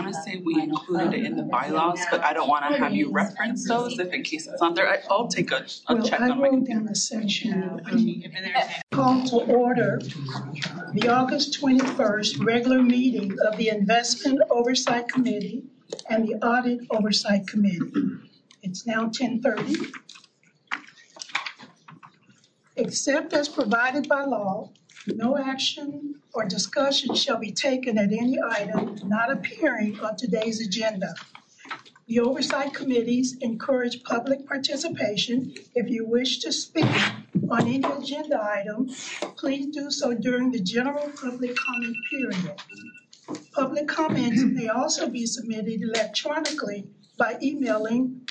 want to say we included it in the bylaws, but I don't want to have you reference those if in case it's not there. I'll take a check on my I wrote down the section. Call to order the August 21st regular meeting of the Investment Oversight Committee and the Audit Oversight Committee. It's now 10:30. Except as provided by law, no action or discussion shall be taken at any item not appearing on today's agenda. The oversight committees encourage public participation. If you wish to speak on any agenda item, please do so during the general public comment period. Public comments may also be submitted electronically by emailing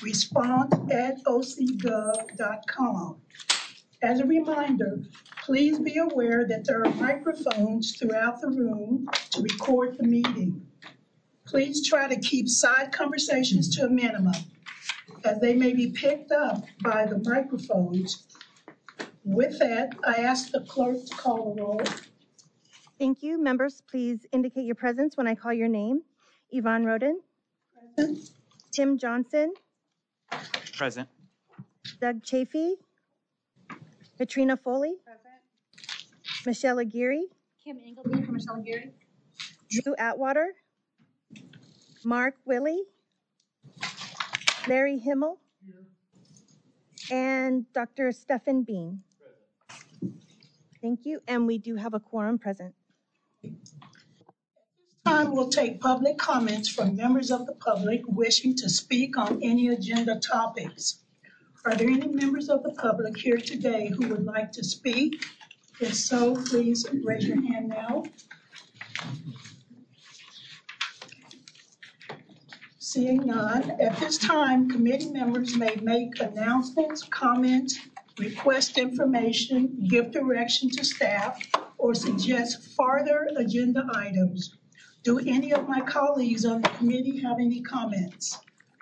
respond@ocgov.com. As a reminder, please be aware that there are microphones throughout the room to record the meeting. Please try to keep side conversations to a minimum, as they may be picked up by the microphones. With that, I ask the clerk to call the roll. Thank you. Members, please indicate your presence when I call your name. Yvonne Roden. Present. Tim Johnson. Present. Doug Chafee. Katrina Foley. Present. Michelle Aguirre. Kim Ingleby for Michelle Aguirre. Drew Atwater. Mark Willie. Larry Himmel. Here. And Dr. Stephen Bean. Present. Thank you. And we do have a quorum present. At this time, we'll take public comments from members of the public wishing to speak on any agenda topics. Are there any members of the public here today who would like to speak? If so, please raise your hand now. Seeing none, at this time, committee members may make announcements, comments, request information, give direction to staff, or suggest further agenda items. Do any of my colleagues on the committee have any comments?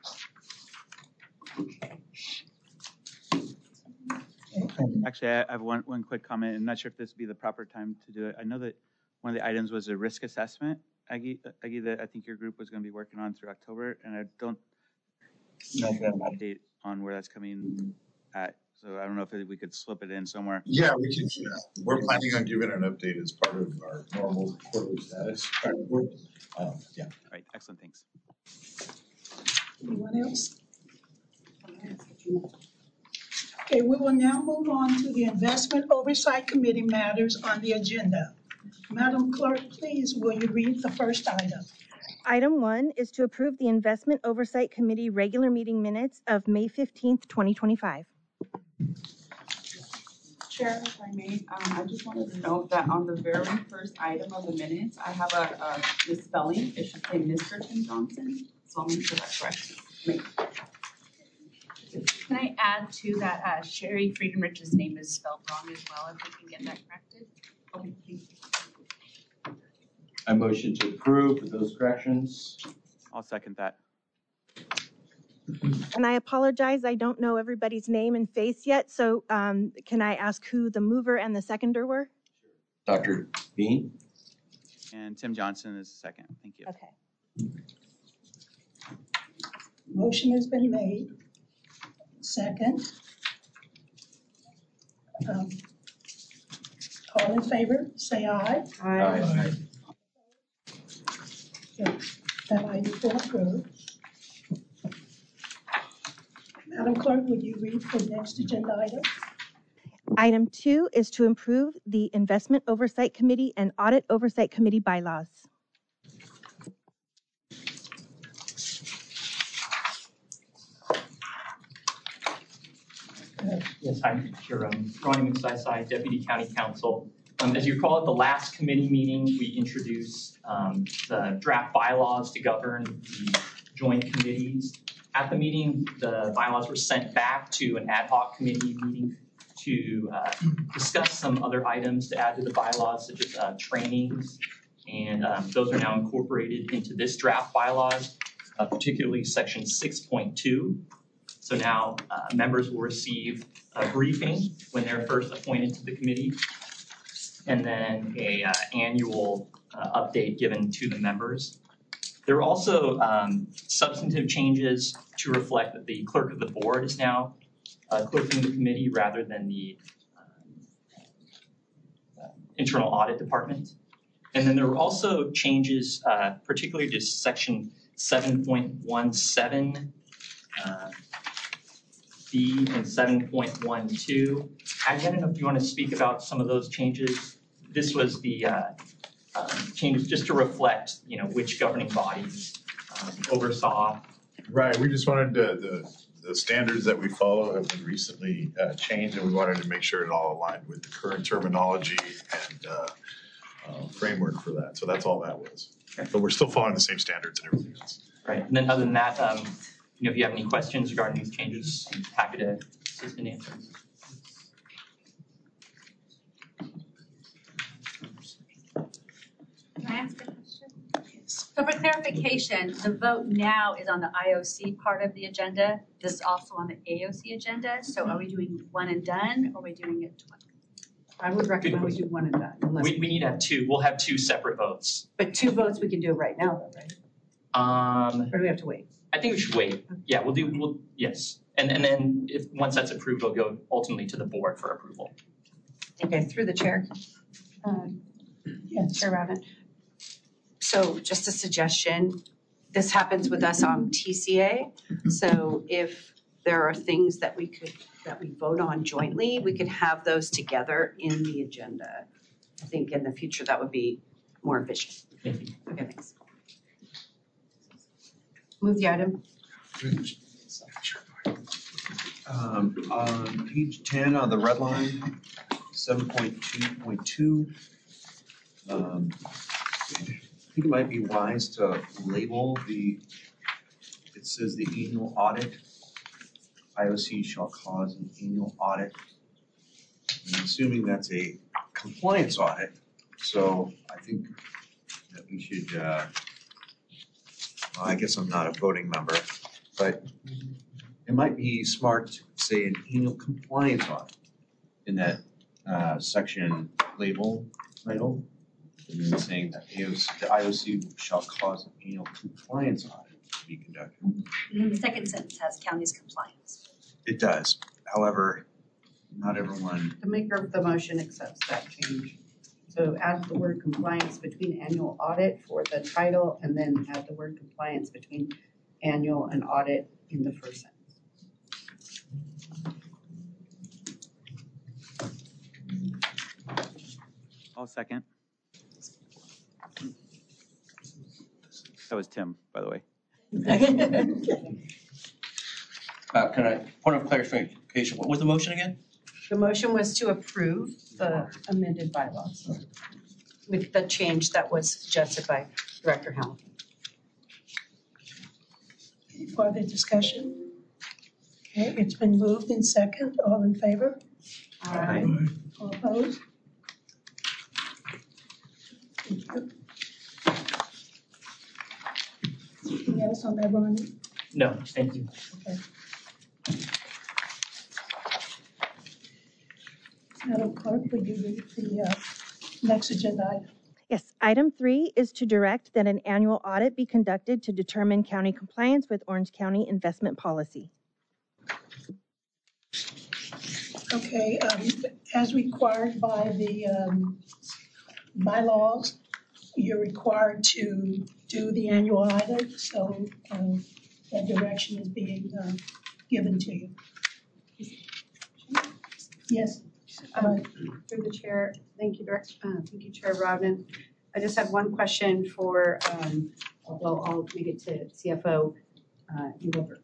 Actually, I have one quick comment. I'm not sure if this would be the proper time to do it. I know that one of the items was a risk assessment, Aggie, that I think your group was going to be working on through October, and I don't know if we have an update on where that's coming at. So I don't know if we could slip it in somewhere. Yeah, we can. We're planning on giving an update as part of our normal quarterly status. Yeah. All right. Excellent. Thanks. Anyone else? Okay, we will now move on to the Investment Oversight Committee matters on the agenda. Madam Clerk, please, will you read the first item? Item 1 is to approve the Investment Oversight Committee regular meeting minutes of May 15th, 2025. Chair, if I may, I just wanted to note that on the very first item of the minutes, I have a misspelling. It should say Mr. Tim Johnson, so I'll make sure that's correct. Can I add to that, Sherry Friedenrich's name is spelled wrong as well, if we can get that corrected? Okay, thank you. I motion to approve with those corrections. I'll second that. And I apologize, I don't know everybody's name and face yet, so can I ask who the mover and the seconder were? Dr. Bean. And Tim Johnson is second. Thank you. Okay. Motion has been made. Second. All in favor, say aye. Aye. That item has been approved. Madam Clerk, would you read the next agenda item? Item 2 is to approve the Investment Oversight Committee and Audit Oversight Committee bylaws. Yes, I'm sure. Ronnie McSisai, Deputy County Counsel. As you recall, at the last committee meeting, we introduced the draft bylaws to govern the joint committees. At the meeting, the bylaws were sent back to an ad hoc committee meeting to discuss some other items to add to the bylaws, such as trainings. And those are now incorporated into this draft bylaws, particularly section 6.2. So now members will receive a briefing when they're first appointed to the committee, and then a annual update given to the members. There are also substantive changes to reflect that the clerk of the board is now clerking the committee rather than the internal audit department. And then there were also changes, particularly to section 7.17 B and 7.12. I don't know if you want to speak about some of those changes. This was the changes just to reflect, which governing bodies oversaw. Right, we just wanted the standards that we follow have been recently changed, and we wanted to make sure it all aligned with the current terminology and framework for that. So that's all that was. Okay. But we're still following the same standards and everything else. Right, and then other than that, if you have any questions regarding these changes, I'm happy to assist in answering. Can I ask a question? So for clarification, the vote now is on the IOC part of the agenda. This is also on the AOC agenda. So are we doing one and done, or are we doing it twice? I would recommend we do one and done, unless. We need to have two. We'll have two separate votes. But two votes we can do right now, though, right? Or do we have to wait? I think we should wait. Yeah, yes. And then once that's approved, it'll go ultimately to the board for approval. Okay, through the chair. Yes. Chair Robin. So just a suggestion, this happens with us on TCA. So if there are things that we vote on jointly, we could have those together in the agenda. I think in the future that would be more efficient. Thank you. Okay, thanks. Move the item. On page 10 on the red line, 7.2.2, I think it might be wise to label it says the annual audit. IOC shall cause an annual audit. I'm assuming that's a compliance audit, so I think that we should, I guess I'm not a voting member, but it might be smart to say an annual compliance audit in that section label title. And then saying that the IOC shall cause an annual compliance audit to be conducted. And then the second sentence has county's compliance. It does. However, not everyone. The maker of the motion accepts that change. So add the word compliance between annual audit for the title, and then add the word compliance between annual and audit in the first sentence. I'll second. That was Tim, by the way. Can I, point of clarification, what was the motion again? The motion was to approve the amended bylaws with the change that was suggested by Director Hamilton. Any further discussion? Okay, it's been moved in second. All in favor? Aye. All opposed? Thank you. Anything else on that, Ronnie? No, thank you. Okay. Madam Clerk, would you read the next agenda item? Yes, item 3 is to direct that an annual audit be conducted to determine county compliance with Orange County investment policy. Okay, as required by the bylaws, you're required to do the annual audit, so that direction is being given to you. Yes. Through the chair, thank you, Chair Robin. I just have one question for, I'll make it to CFO Engelbert.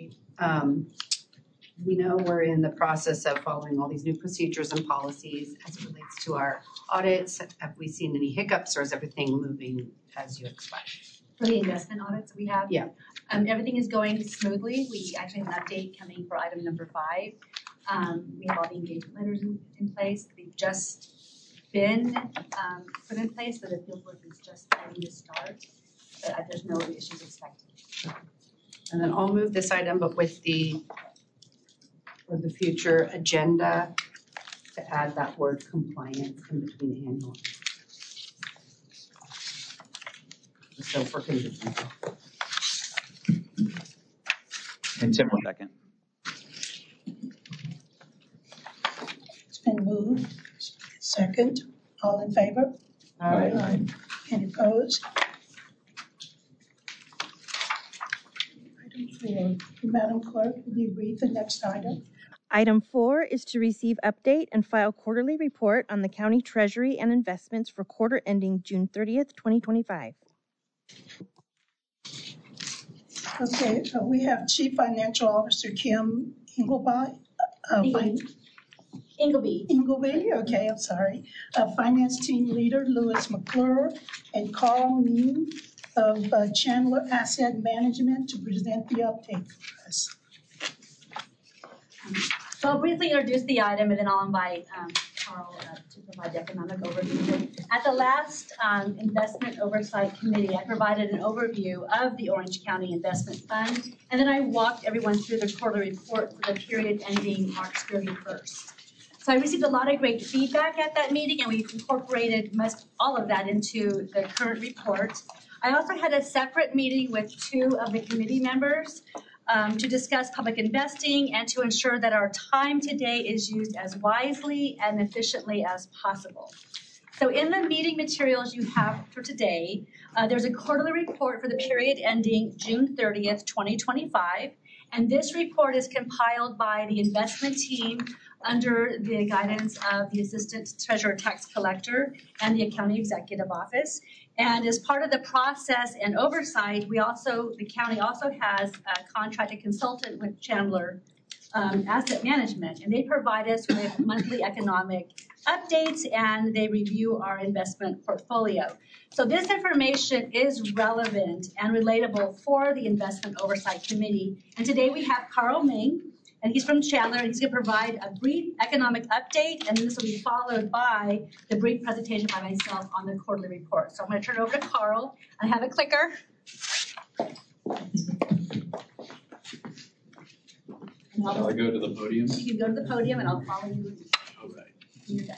We know we're in the process of following all these new procedures and policies as it relates to our audits. Have we seen any hiccups, or is everything moving as you expect? For the investment audits we have? Yeah. Everything is going smoothly. We actually have an update coming for item number 5. We have all the engagement letters in place. They've just been put in place, so the field work is just ready to start. But there's no issues expected. And then I'll move this item, but with for the future agenda to add that word compliance in between annual. So for convenience. And Tim, Second. It's been moved. Second. All in favor? Aye. Any opposed? Item 4. Madam Clerk, will you read the next item? Item 4 is to receive, update, and file quarterly report on the county treasury and investments for quarter ending June 30th, 2025. Okay, we have Chief Financial Officer Kim Ingleby. Ingleby, okay, I'm sorry. Finance Team Leader Louis McClure and Carl Mean of Chandler Asset Management to present the update for us. So I'll briefly introduce the item and then I'll invite Carl to provide the economic overview. At the last Investment Oversight Committee, I provided an overview of the Orange County Investment Fund, and then I walked everyone through the quarterly report for the period ending March 31st. So I received a lot of great feedback at that meeting, and we've incorporated most all of that into the current report. I also had a separate meeting with 2 of the committee members to discuss public investing and to ensure that our time today is used as wisely and efficiently as possible. So in the meeting materials you have for today, there's a quarterly report for the period ending June 30th, 2025. And this report is compiled by the investment team under the guidance of the Assistant Treasurer Tax Collector and the County Executive Office. And as part of the process and oversight, the county also has a contracted consultant with Chandler Asset Management, and they provide us with monthly economic updates and they review our investment portfolio. So this information is relevant and relatable for the Investment Oversight Committee. And today we have Carl Ming, and he's from Chandler, and he's going to provide a brief economic update, and this will be followed by the brief presentation by myself on the quarterly report. So I'm going to turn it over to Carl. I have a clicker. Shall I go to the podium? You can go to the podium, and I'll follow you. Okay. When you're done.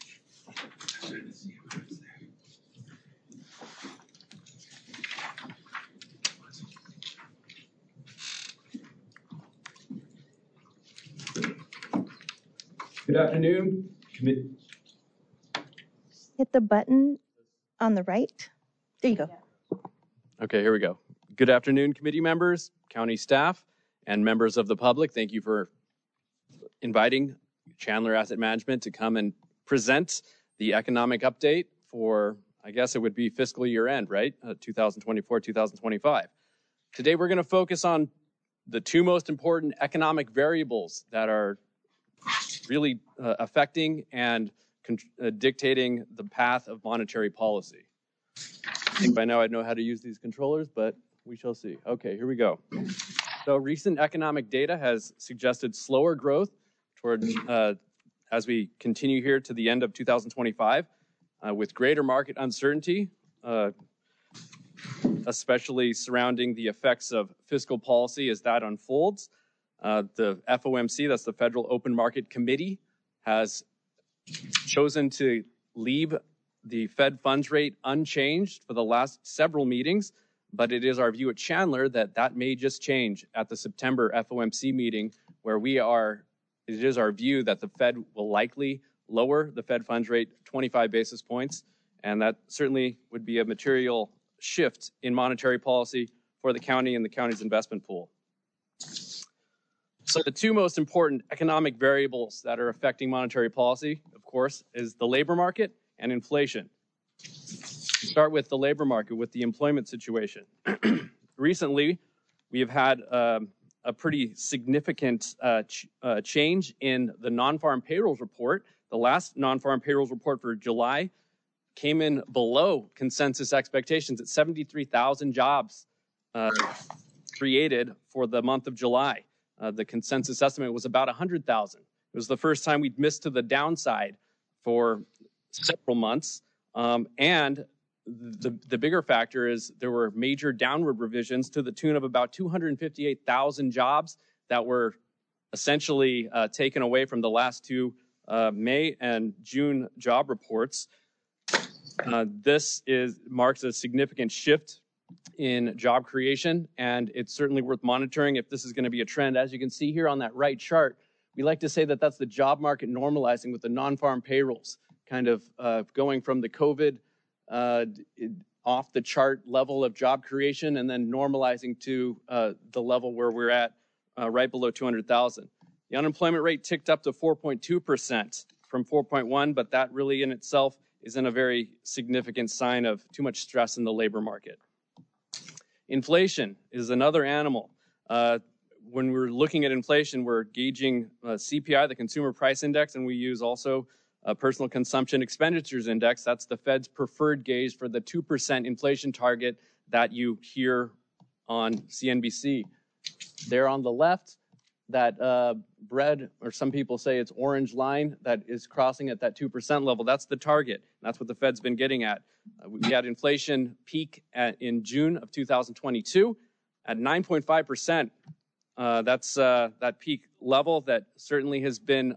Good afternoon. Hit the button on the right. There you go. Okay, here we go. Good afternoon, committee members, county staff, and members of the public. Thank you for inviting Chandler Asset Management to come and present the economic update for, I guess it would be fiscal year end, right? 2024, 2025. Today, we're going to focus on the 2 most important economic variables that are really affecting and dictating the path of monetary policy. I think by now I know how to use these controllers, but we shall see. Okay, here we go. So recent economic data has suggested slower growth toward as we continue here to the end of 2025 with greater market uncertainty, especially surrounding the effects of fiscal policy as that unfolds. The FOMC, that's the Federal Open Market Committee, has chosen to leave the Fed funds rate unchanged for the last several meetings, but it is our view at Chandler that that may just change at the September FOMC meeting, where it is our view that the Fed will likely lower the Fed funds rate 25 basis points, and that certainly would be a material shift in monetary policy for the county and the county's investment pool. So the 2 most important economic variables that are affecting monetary policy, of course, is the labor market and inflation. We'll start with the labor market, with the employment situation. Recently, we have had a pretty significant change in the non-farm payrolls report. The last non-farm payrolls report for July came in below consensus expectations at 73,000 jobs created for the month of July. The consensus estimate was about 100,000. It was the first time we'd missed to the downside for several months. And the bigger factor is there were major downward revisions to the tune of about 258,000 jobs that were essentially taken away from the last 2 May and June job reports. This marks a significant shift in job creation, and it's certainly worth monitoring if this is going to be a trend. As you can see here on that right chart, we like to say that that's the job market normalizing with the non-farm payrolls, kind of going from the COVID off the chart level of job creation and then normalizing to the level where we're at right below 200,000. The unemployment rate ticked up to 4.2% from 4.1, but that really in itself isn't a very significant sign of too much stress in the labor market. Inflation is another animal. When we're looking at inflation, we're gauging CPI, the Consumer Price Index, and we use also Personal Consumption Expenditures Index. That's the Fed's preferred gauge for the 2% inflation target that you hear on CNBC. There on the left, that red, or some people say it's orange line that is crossing at that 2% level, that's the target. That's what the Fed's been getting at. We had inflation peak in June of 2022 at 9.5%. That's that peak level that certainly has been,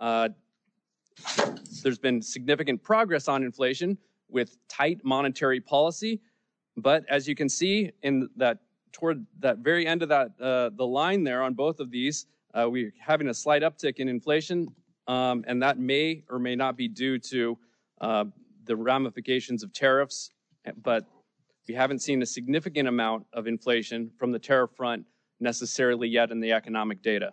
there's been significant progress on inflation with tight monetary policy. But as you can see in that, toward that very end of that, the line there on both of these, we're having a slight uptick in inflation, and that may or may not be due to the ramifications of tariffs, but we haven't seen a significant amount of inflation from the tariff front necessarily yet in the economic data.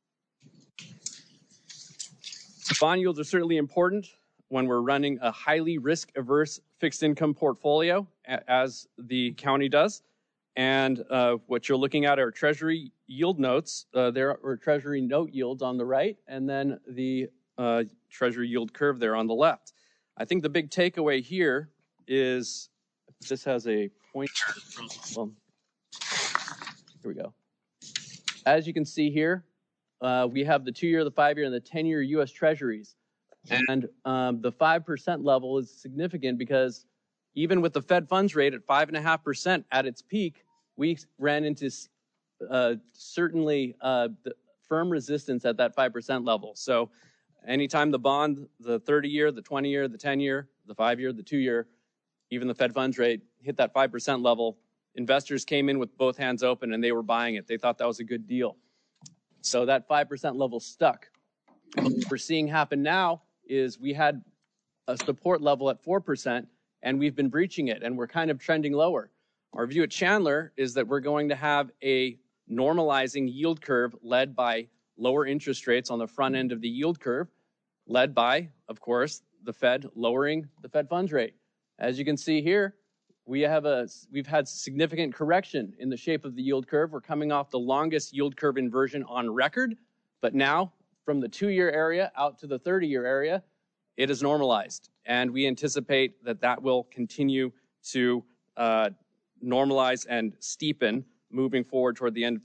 Bond yields are certainly important when we're running a highly risk-averse fixed income portfolio, as the county does. And what you're looking at are Treasury yield notes. There are Treasury note yields on the right, and then the Treasury yield curve there on the left. I think the big takeaway here is, this has a pointer. Well, here we go. As you can see here, we have the 2-year, the 5-year, and the 10-year U.S. Treasuries. And the 5% level is significant because even with the Fed funds rate at 5.5% at its peak, we ran into certainly the firm resistance at that 5% level. So anytime the bond, the 30-year, the 20-year, the 10-year, the 5-year, the 2-year, even the Fed funds rate hit that 5% level, investors came in with both hands open and they were buying it. They thought that was a good deal. So that 5% level stuck. What we're seeing happen now is we had a support level at 4%, and we've been breaching it, and we're kind of trending lower. Our view at Chandler is that we're going to have a normalizing yield curve led by lower interest rates on the front end of the yield curve, led by, of course, the Fed lowering the Fed funds rate. As you can see here, we've had significant correction in the shape of the yield curve. We're coming off the longest yield curve inversion on record, but now from the 2-year area out to the 30-year area, it is normalized. And we anticipate that that will continue to normalize and steepen moving forward toward the end of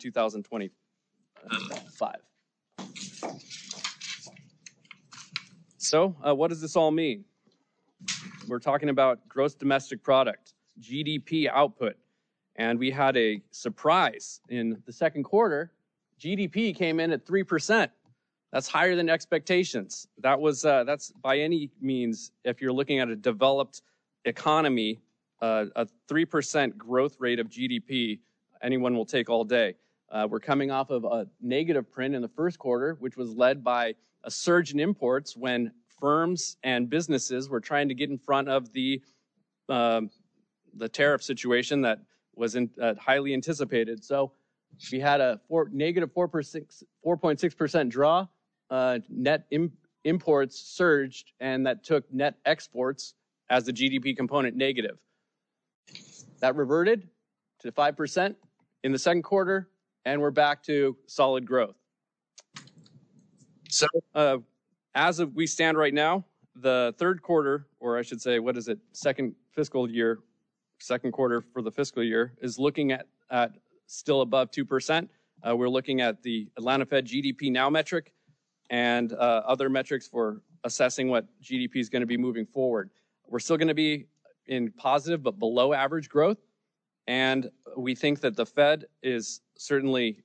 2025. So what does this all mean? We're talking about gross domestic product, GDP output, and we had a surprise in the second quarter. GDP came in at 3%. That's higher than expectations. That's by any means, if you're looking at a developed economy, a 3% growth rate of GDP, anyone will take all day. We're coming off of a negative print in the first quarter, which was led by a surge in imports when firms and businesses were trying to get in front of the tariff situation that was highly anticipated. So we had a negative 4.6% draw. Net imports surged, and that took net exports as the GDP component negative. That reverted to 5% in the second quarter, and we're back to solid growth. So as of we stand right now, the third quarter, or I should say, second quarter for the fiscal year, is looking at still above 2%. We're looking at the Atlanta Fed GDP Now metric and other metrics for assessing what GDP is going to be moving forward. We're still going to be in positive but below average growth, and we think that the Fed is certainly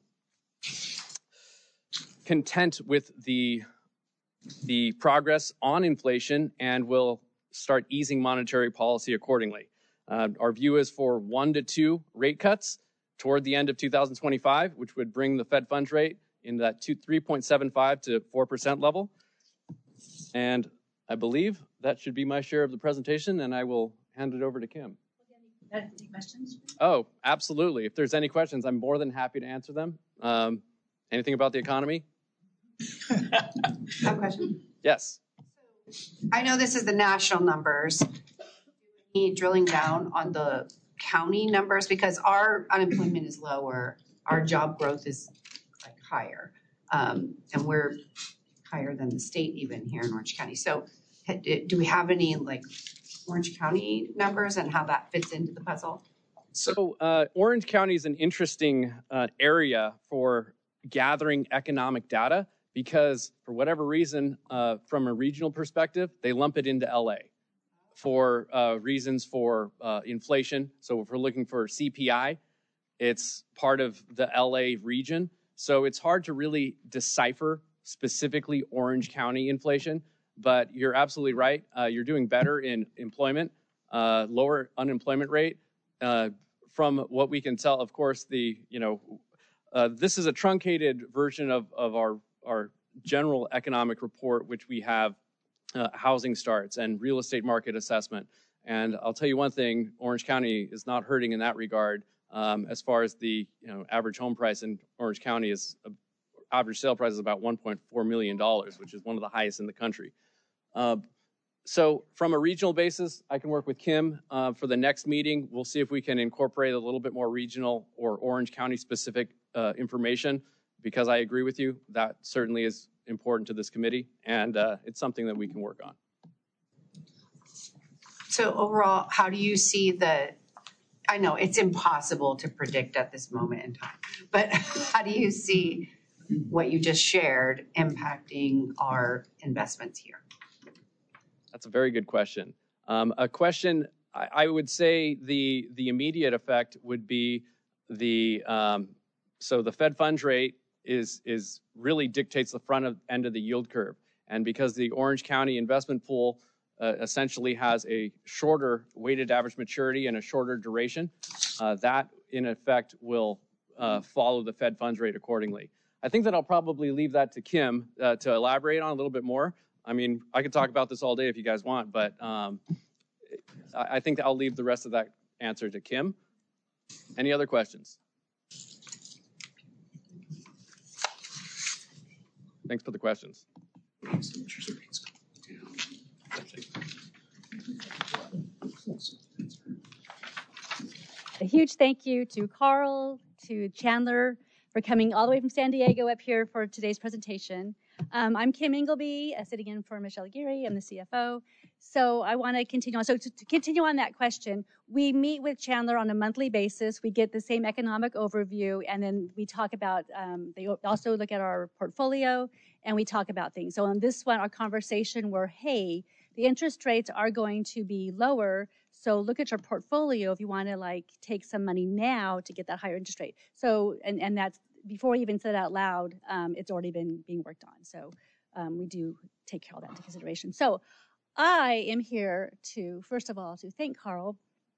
content with the progress on inflation and will start easing monetary policy accordingly. Our view is for 1 to 2 rate cuts toward the end of 2025, which would bring the Fed funds rate in that 3.75 to 4% level. And I believe that should be my share of the presentation, and I will hand it over to Kim. Any questions? Oh, absolutely. If there's any questions, I'm more than happy to answer them. Anything about the economy? I have a question. Yes. I know this is the national numbers. Need drilling down on the county numbers because our unemployment is lower, our job growth is like higher, and we're higher than the state even here in Orange County. So do we have any like Orange County numbers and how that fits into the puzzle? So Orange County is an interesting area for gathering economic data because for whatever reason, from a regional perspective, they lump it into LA for reasons for inflation. So if we're looking for CPI, it's part of the LA region. So it's hard to really decipher specifically Orange County inflation, but you're absolutely right. You're doing better in employment, lower unemployment rate. From what we can tell, of course, this is a truncated version of our general economic report, which we have housing starts and real estate market assessment. And I'll tell you one thing, Orange County is not hurting in that regard. As far as the average home price in Orange County is average sale price is about $1.4 million, which is one of the highest in the country. So from a regional basis, I can work with Kim for the next meeting. We'll see if we can incorporate a little bit more regional or Orange County specific information, because I agree with you. That certainly is important to this committee, and it's something that we can work on. So overall, how do you see I know it's impossible to predict at this moment in time, but how do you see what you just shared impacting our investments here? That's a very good question. A question I would say the immediate effect would be so the Fed funds rate is really dictates the front end of the yield curve, and because the Orange County investment pool essentially has a shorter weighted average maturity and a shorter duration, that in effect will follow the Fed funds rate accordingly. I think that I'll probably leave that to Kim to elaborate on a little bit more. I mean, I could talk about this all day if you guys want, but I think that I'll leave the rest of that answer to Kim. Any other questions? Thanks for the questions. A huge thank you to Carl, to Chandler for coming all the way from San Diego up here for today's presentation. I'm Kim Ingleby, sitting in for Michelle Aguirre. I'm the CFO. So I want to continue on. So to continue on that question, we meet with Chandler on a monthly basis. We get the same economic overview, and then we talk about, they also look at our portfolio, and we talk about things. So on this one, our conversation were, hey, the interest rates are going to be lower, so look at your portfolio if you want to like take some money now to get that higher interest rate. So, and that's, before we even said it out loud, it's already been being worked on. So we do take all that into consideration. So I am here to, first of all, to thank Carl,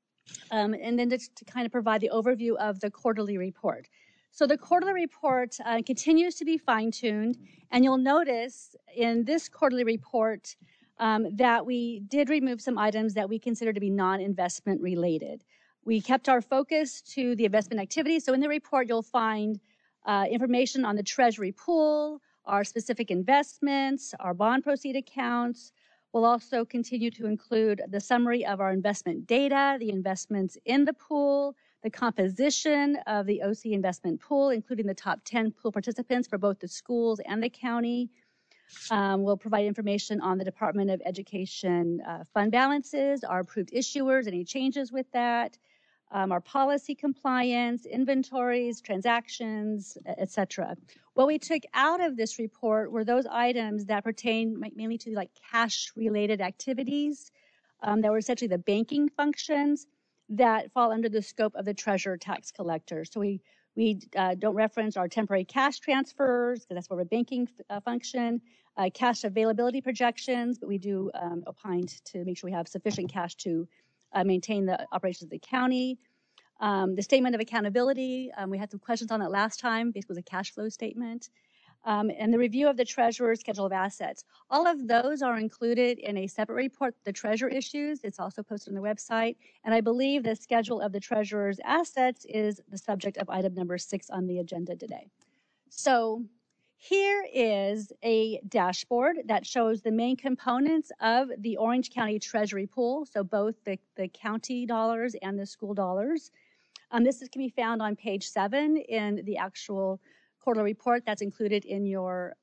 and then to kind of provide the overview of the quarterly report. So the quarterly report continues to be fine-tuned, and you'll notice in this quarterly report that we did remove some items that we consider to be non-investment related. We kept our focus to the investment activity. So in the report, you'll find information on the Treasury pool, our specific investments, our bond proceed accounts. We'll also continue to include the summary of our investment data, the investments in the pool, the composition of the OC investment pool, including the top 10 pool participants for both the schools and the county. We'll provide information on the Department of Education fund balances, our approved issuers, any changes with that, our policy compliance, inventories, transactions, etc. What we took out of this report were those items that pertain mainly to like cash-related activities that were essentially the banking functions that fall under the scope of the treasurer tax collector. So we don't reference our temporary cash transfers because that's more of a banking function, cash availability projections, but we do opine to make sure we have sufficient cash to maintain the operations of the county. The statement of accountability, we had some questions on that last time. Basically, it was a cash flow statement. And the review of the treasurer's schedule of assets. All of those are included in a separate report, the treasurer issues. It's also posted on the website. And I believe the schedule of the treasurer's assets is the subject of item number 6 on the agenda today. So here is a dashboard that shows the main components of the Orange County Treasury Pool, so both the county dollars and the school dollars. This can be found on page 7 in the actual quarterly report that's included in your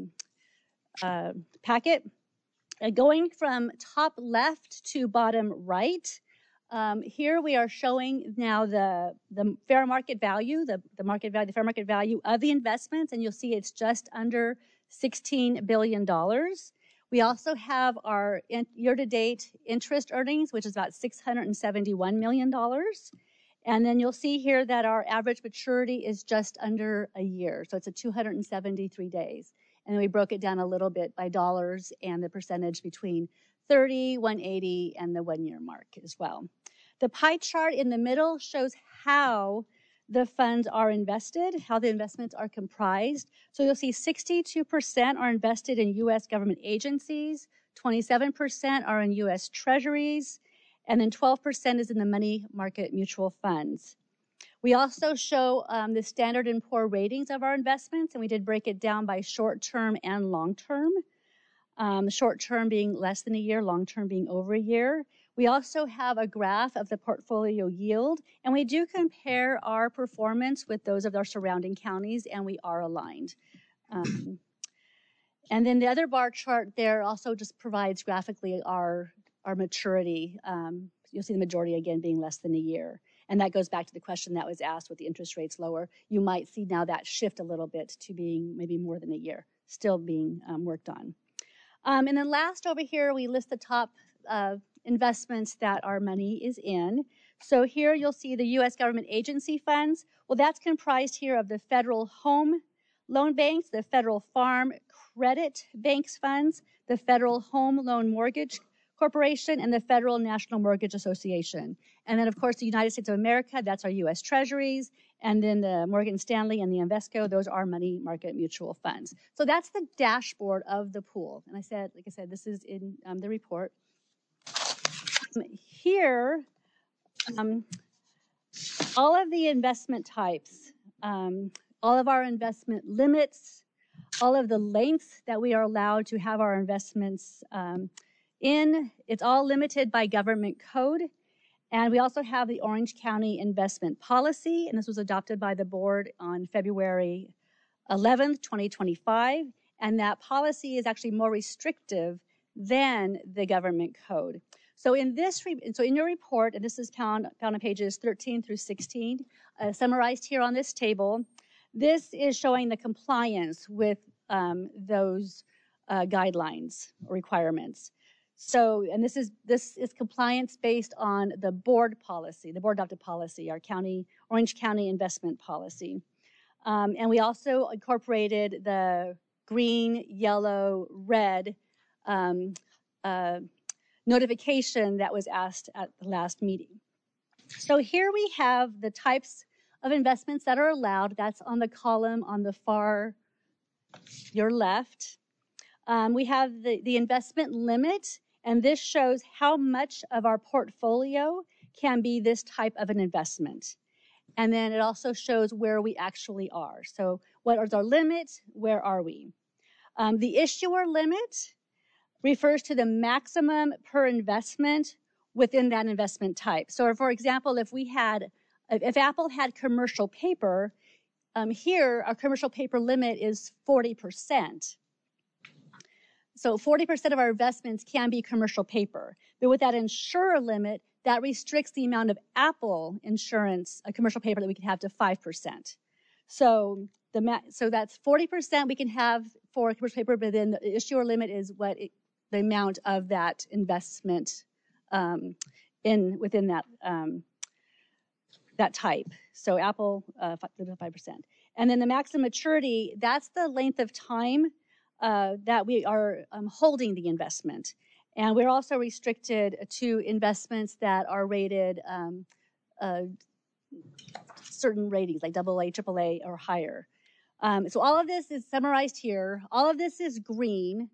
packet. Going from top left to bottom right, here we are showing now the fair market value, the fair market value of the investments, and you'll see it's just under $16 billion. We also have our year-to-date interest earnings, which is about $671 million. And then you'll see here that our average maturity is just under a year. So it's 273 days. And then we broke it down a little bit by dollars and the percentage between 30, 180, and the 1-year mark as well. The pie chart in the middle shows how the funds are invested, how the investments are comprised. So you'll see 62% are invested in U.S. government agencies, 27% are in U.S. treasuries, and then 12% is in the money market mutual funds. We also show the Standard & Poor ratings of our investments, and we did break it down by short-term and long-term. Short-term being less than a year, long-term being over a year. We also have a graph of the portfolio yield, and we do compare our performance with those of our surrounding counties, and we are aligned. And then the other bar chart there also just provides graphically our maturity. You'll see the majority again being less than a year. And that goes back to the question that was asked with the interest rates lower. You might see now that shift a little bit to being maybe more than a year, still being worked on. And then last over here, we list the top investments that our money is in. So here you'll see the U.S. government agency funds. Well, that's comprised here of the Federal Home Loan Banks, the Federal Farm Credit Banks funds, the Federal Home Loan Mortgage Corporation, and the Federal National Mortgage Association. And then, of course, the United States of America, that's our U.S. Treasuries, and then the Morgan Stanley and the Invesco, those are money market mutual funds. So that's the dashboard of the pool. And like I said, this is in the report. Here, all of the investment types, all of our investment limits, all of the lengths that we are allowed to have our investments it's all limited by government code. And we also have the Orange County Investment Policy, and this was adopted by the board on February 11th, 2025. And that policy is actually more restrictive than the government code. So in your report, and this is found on pages 13 through 16, summarized here on this table, this is showing the compliance with those guidelines or requirements. So, and this is compliance based on the board policy, the board adopted policy, our Orange County investment policy. And we also incorporated the green, yellow, red notification that was asked at the last meeting. So here we have the types of investments that are allowed. That's on the column on the your left. We have the investment limit, and this shows how much of our portfolio can be this type of an investment. And then it also shows where we actually are. So what is our limit? Where are we? The issuer limit refers to the maximum per investment within that investment type. So for example, if Apple had commercial paper, here our commercial paper limit is 40%. So 40% of our investments can be commercial paper. But with that insurer limit, that restricts the amount of Apple insurance, commercial paper that we can have to 5%. So that's 40% we can have for commercial paper, but then the issuer limit is the amount of that investment within that type. So Apple, 5%. And then the maximum maturity, that's the length of time that we are holding the investment. And we're also restricted to investments that are rated certain ratings, like AA, AAA, or higher. So all of this is summarized here. All of this is green.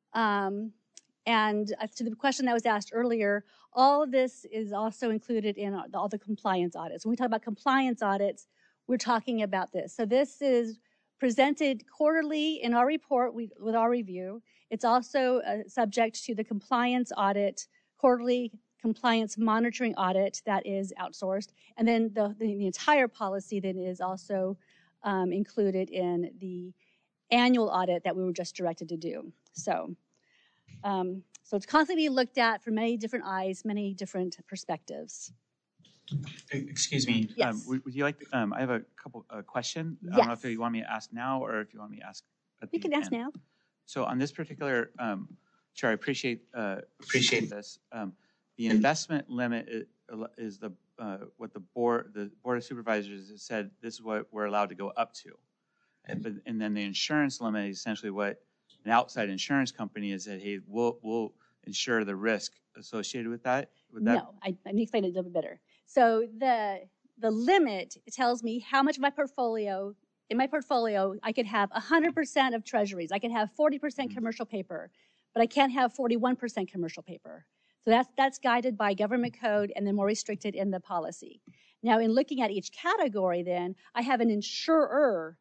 And to the question that was asked earlier, all of this is also included in all the compliance audits. When we talk about compliance audits, we're talking about this. So this is presented quarterly in our report with our review. It's also subject to the compliance audit, quarterly compliance monitoring audit that is outsourced. And then the entire policy then is also included in the annual audit that we were just directed to do. So it's constantly looked at from many different eyes, many different perspectives. Excuse me. Yes. Would you like? I have a question. Yes. I don't know if you want me to ask now or if you want me to ask at the You can ask end. now. So on this particular, Chair, I appreciate this. The investment limit is the what the board of supervisors has said. This is what we're allowed to go up to, and then the insurance limit is essentially what an outside insurance company has said. Hey, we'll insure the risk associated with that. No, I need to explain it a little bit better. So the limit tells me how much of my portfolio. In my portfolio, I could have 100% of treasuries. I could have 40% commercial paper, but I can't have 41% commercial paper. So that's guided by government code and then more restricted in the policy. Now, in looking at each category, then I have an issuer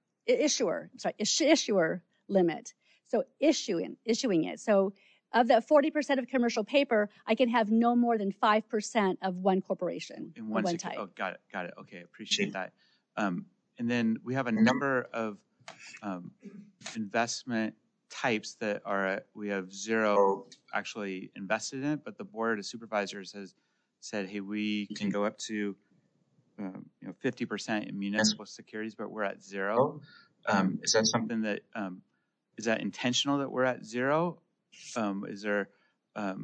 limit. So issuing it. So of that 40% of commercial paper, I can have no more than 5% of one corporation. In one type. Oh, got it. Okay, appreciate that. And then we have a number of investment types that we have zero actually invested in it, but the board of supervisors has said, hey, we can go up to 50% in municipal securities, but we're at zero. Is that something that is that intentional that we're at zero? Is there? I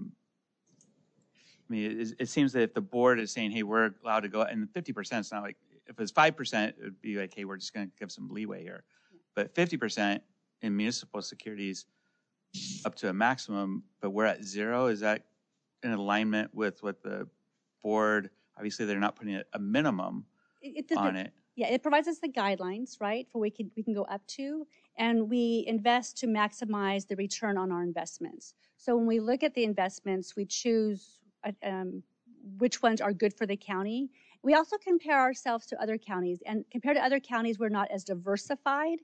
mean, it seems that if the board is saying, hey, we're allowed to go, and 50% is not like. If it's 5%, it would be like, hey, we're just going to give some leeway here. But 50% in municipal securities up to a maximum, but we're at zero. Is that in alignment with what the board, obviously they're not putting a minimum on it. Yeah, it provides us the guidelines, right, for we can go up to, and we invest to maximize the return on our investments. So when we look at the investments, we choose which ones are good for the county. We also compare ourselves to other counties, and compared to other counties, we're not as diversified,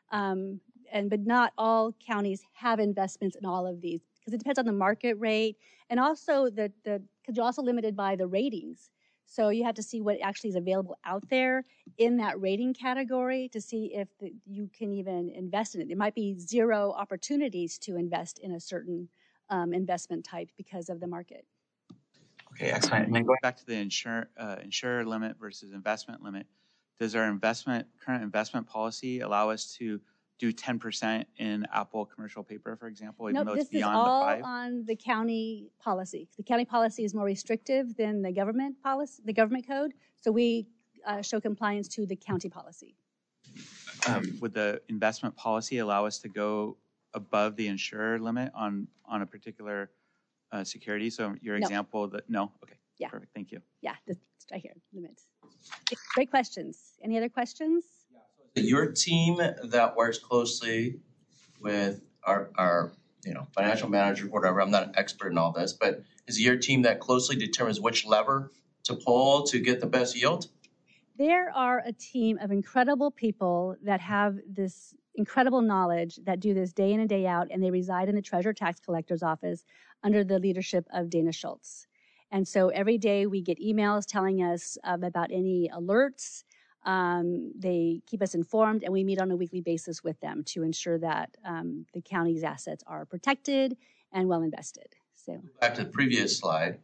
but not all counties have investments in all of these because it depends on the market rate, and also because you're also limited by the ratings. So you have to see what actually is available out there in that rating category to see if you can even invest in it. There might be zero opportunities to invest in a certain investment type because of the market. Okay, excellent. And then going back to the insurer limit versus investment limit, does our current investment policy allow us to do 10% in Apple commercial paper, for example, even though it's beyond the 5? This is all on the county policy. The county policy is more restrictive than the government policy, the government code. So we show compliance to the county policy. Would the investment policy allow us to go above the insurer limit on a particular security? So your example no? Okay. Yeah. Perfect. Thank you. Yeah, that's right here, limits. Great questions. Any other questions? Your team that works closely with our financial manager, whatever, I'm not an expert in all this, but is your team that closely determines which lever to pull to get the best yield? There are a team of incredible people that have this incredible knowledge that do this day in and day out, and they reside in the Treasurer Tax Collector's office under the leadership of Dana Schultz. And so every day we get emails telling us about any alerts. They keep us informed, and we meet on a weekly basis with them to ensure that the county's assets are protected and well invested. So back to the previous slide,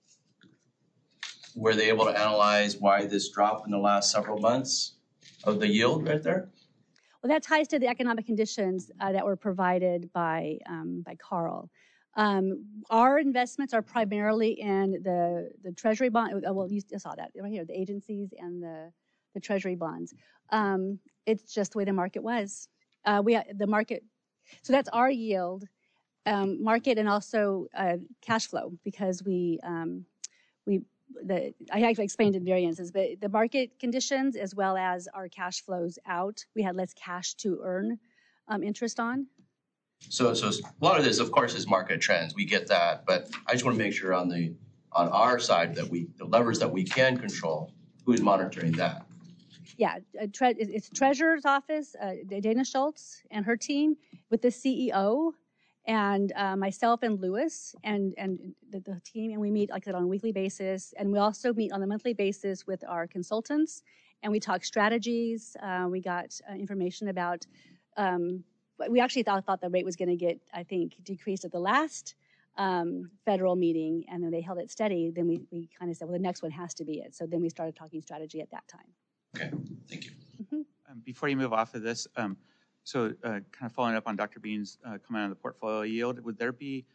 were they able to analyze why this dropped in the last several months of the yield right there? Well, that ties to the economic conditions that were provided by Carl. Our investments are primarily in the Treasury bond. Well, you saw that right here, the agencies and the Treasury bonds. It's just the way the market was. The market, so that's our yield. market and also cash flow, because I actually explained in variances, but the market conditions as well as our cash flows out, we had less cash to earn interest on. So a lot of this, of course, is market trends. We get that, but I just want to make sure on our side that the levers that we can control, who's monitoring that? Yeah, it's Treasurer's Office, Dana Schultz and her team with the CEO and myself and Lewis and the team, and we meet, like I said, on a weekly basis, and we also meet on a monthly basis with our consultants, and we talk strategies. We got information about. We actually thought the rate was going to get, I think, decreased at the last federal meeting, and then they held it steady. Then we kind of said, well, the next one has to be it. So then we started talking strategy at that time. Okay, thank you. Before you move off of this, kind of following up on Dr. Bean's comment on the portfolio yield, would there be,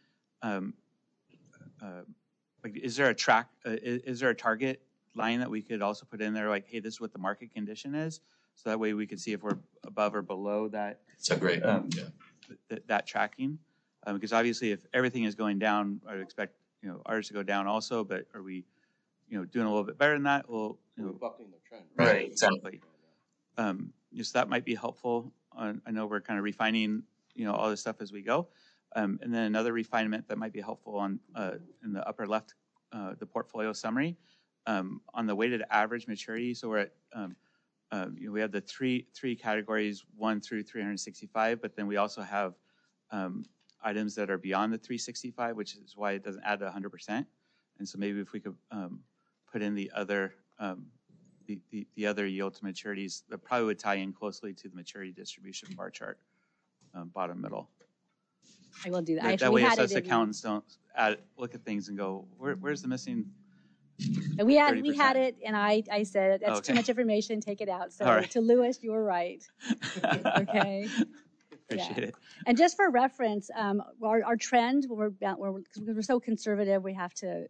is there a target line that we could also put in there, like, hey, this is what the market condition is, so that way we could see if we're above or below that. It's a great, that tracking, because obviously if everything is going down, I would expect ours to go down also. But are we, doing a little bit better than that? Well, we're bucking the trend. Right, exactly. So that might be helpful. I know we're kind of refining, all this stuff as we go. And then another refinement that might be helpful on in the upper left, the portfolio summary, on the weighted average maturity. So we're at, we have the three categories, 1 through 365, but then we also have items that are beyond the 365, which is why it doesn't add to 100%. And so maybe if we could put in the other the other yield to maturities, that probably would tie in closely to the maturity distribution bar chart, bottom middle. I will do that. That way, us accountants don't look at things and go, "Where's the missing?" And we had it, and I said that's too much information. Take it out. So to Lewis, you were right. Okay. Appreciate it. And just for reference, our trend, because we're so conservative, we have to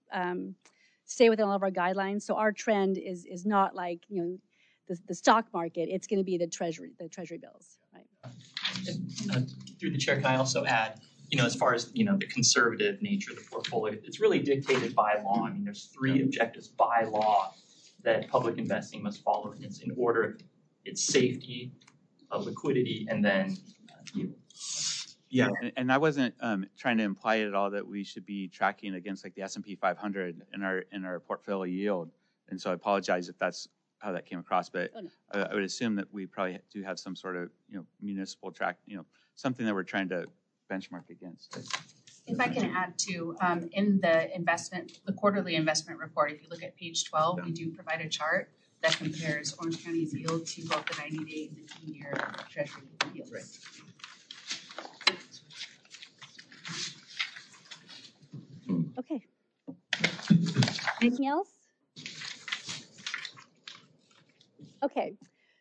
stay within all of our guidelines. So our trend is not like the stock market. It's going to be the treasury bills, right? Through the chair, can I also add, as far as the conservative nature of the portfolio, it's really dictated by law. I mean, there's 3 objectives by law that public investing must follow, and it's in order: it's safety, liquidity, and then yield. Yeah, and I wasn't trying to imply at all that we should be tracking against like the S&P 500 in our portfolio yield. And so I apologize if that's how that came across, but I would assume that we probably do have some sort of municipal track, something that we're trying to benchmark against. If I can add to, in the quarterly investment report, if you look at page 12, we do provide a chart that compares Orange County's yield to both the 90-day and the 10-year treasury yields. Right. Okay. Anything else? Okay.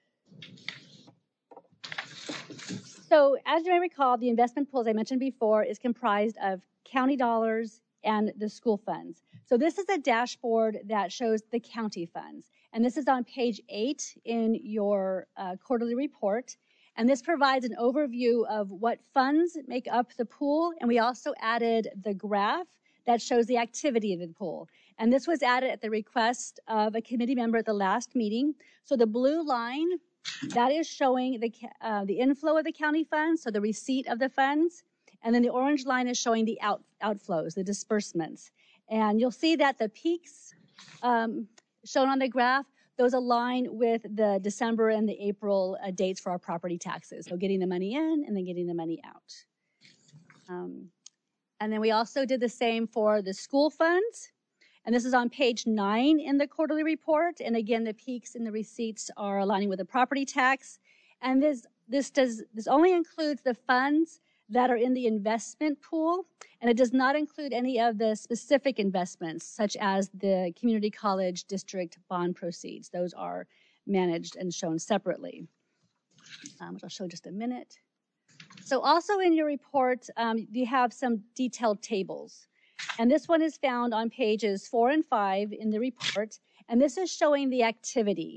So as you may recall, the investment pool, as I mentioned before, is comprised of county dollars and the school funds. So this is a dashboard that shows the county funds. And this is on page 8 in your quarterly report. And this provides an overview of what funds make up the pool. And we also added the graph that shows the activity of the pool. And this was added at the request of a committee member at the last meeting. So the blue line, that is showing the inflow of the county funds, so the receipt of the funds. And then the orange line is showing the outflows, the disbursements. And you'll see that the peaks shown on the graph, those align with the December and the April dates for our property taxes. So getting the money in and then getting the money out. And then we also did the same for the school funds. And this is on page 9 in the quarterly report. And again, the peaks and the receipts are aligning with the property tax. And this only includes the funds that are in the investment pool. And it does not include any of the specific investments, such as the community college district bond proceeds. Those are managed and shown separately, which I'll show in just a minute. So also in your report, you have some detailed tables. And this one is found on pages 4 and 5 in the report. And this is showing the activity.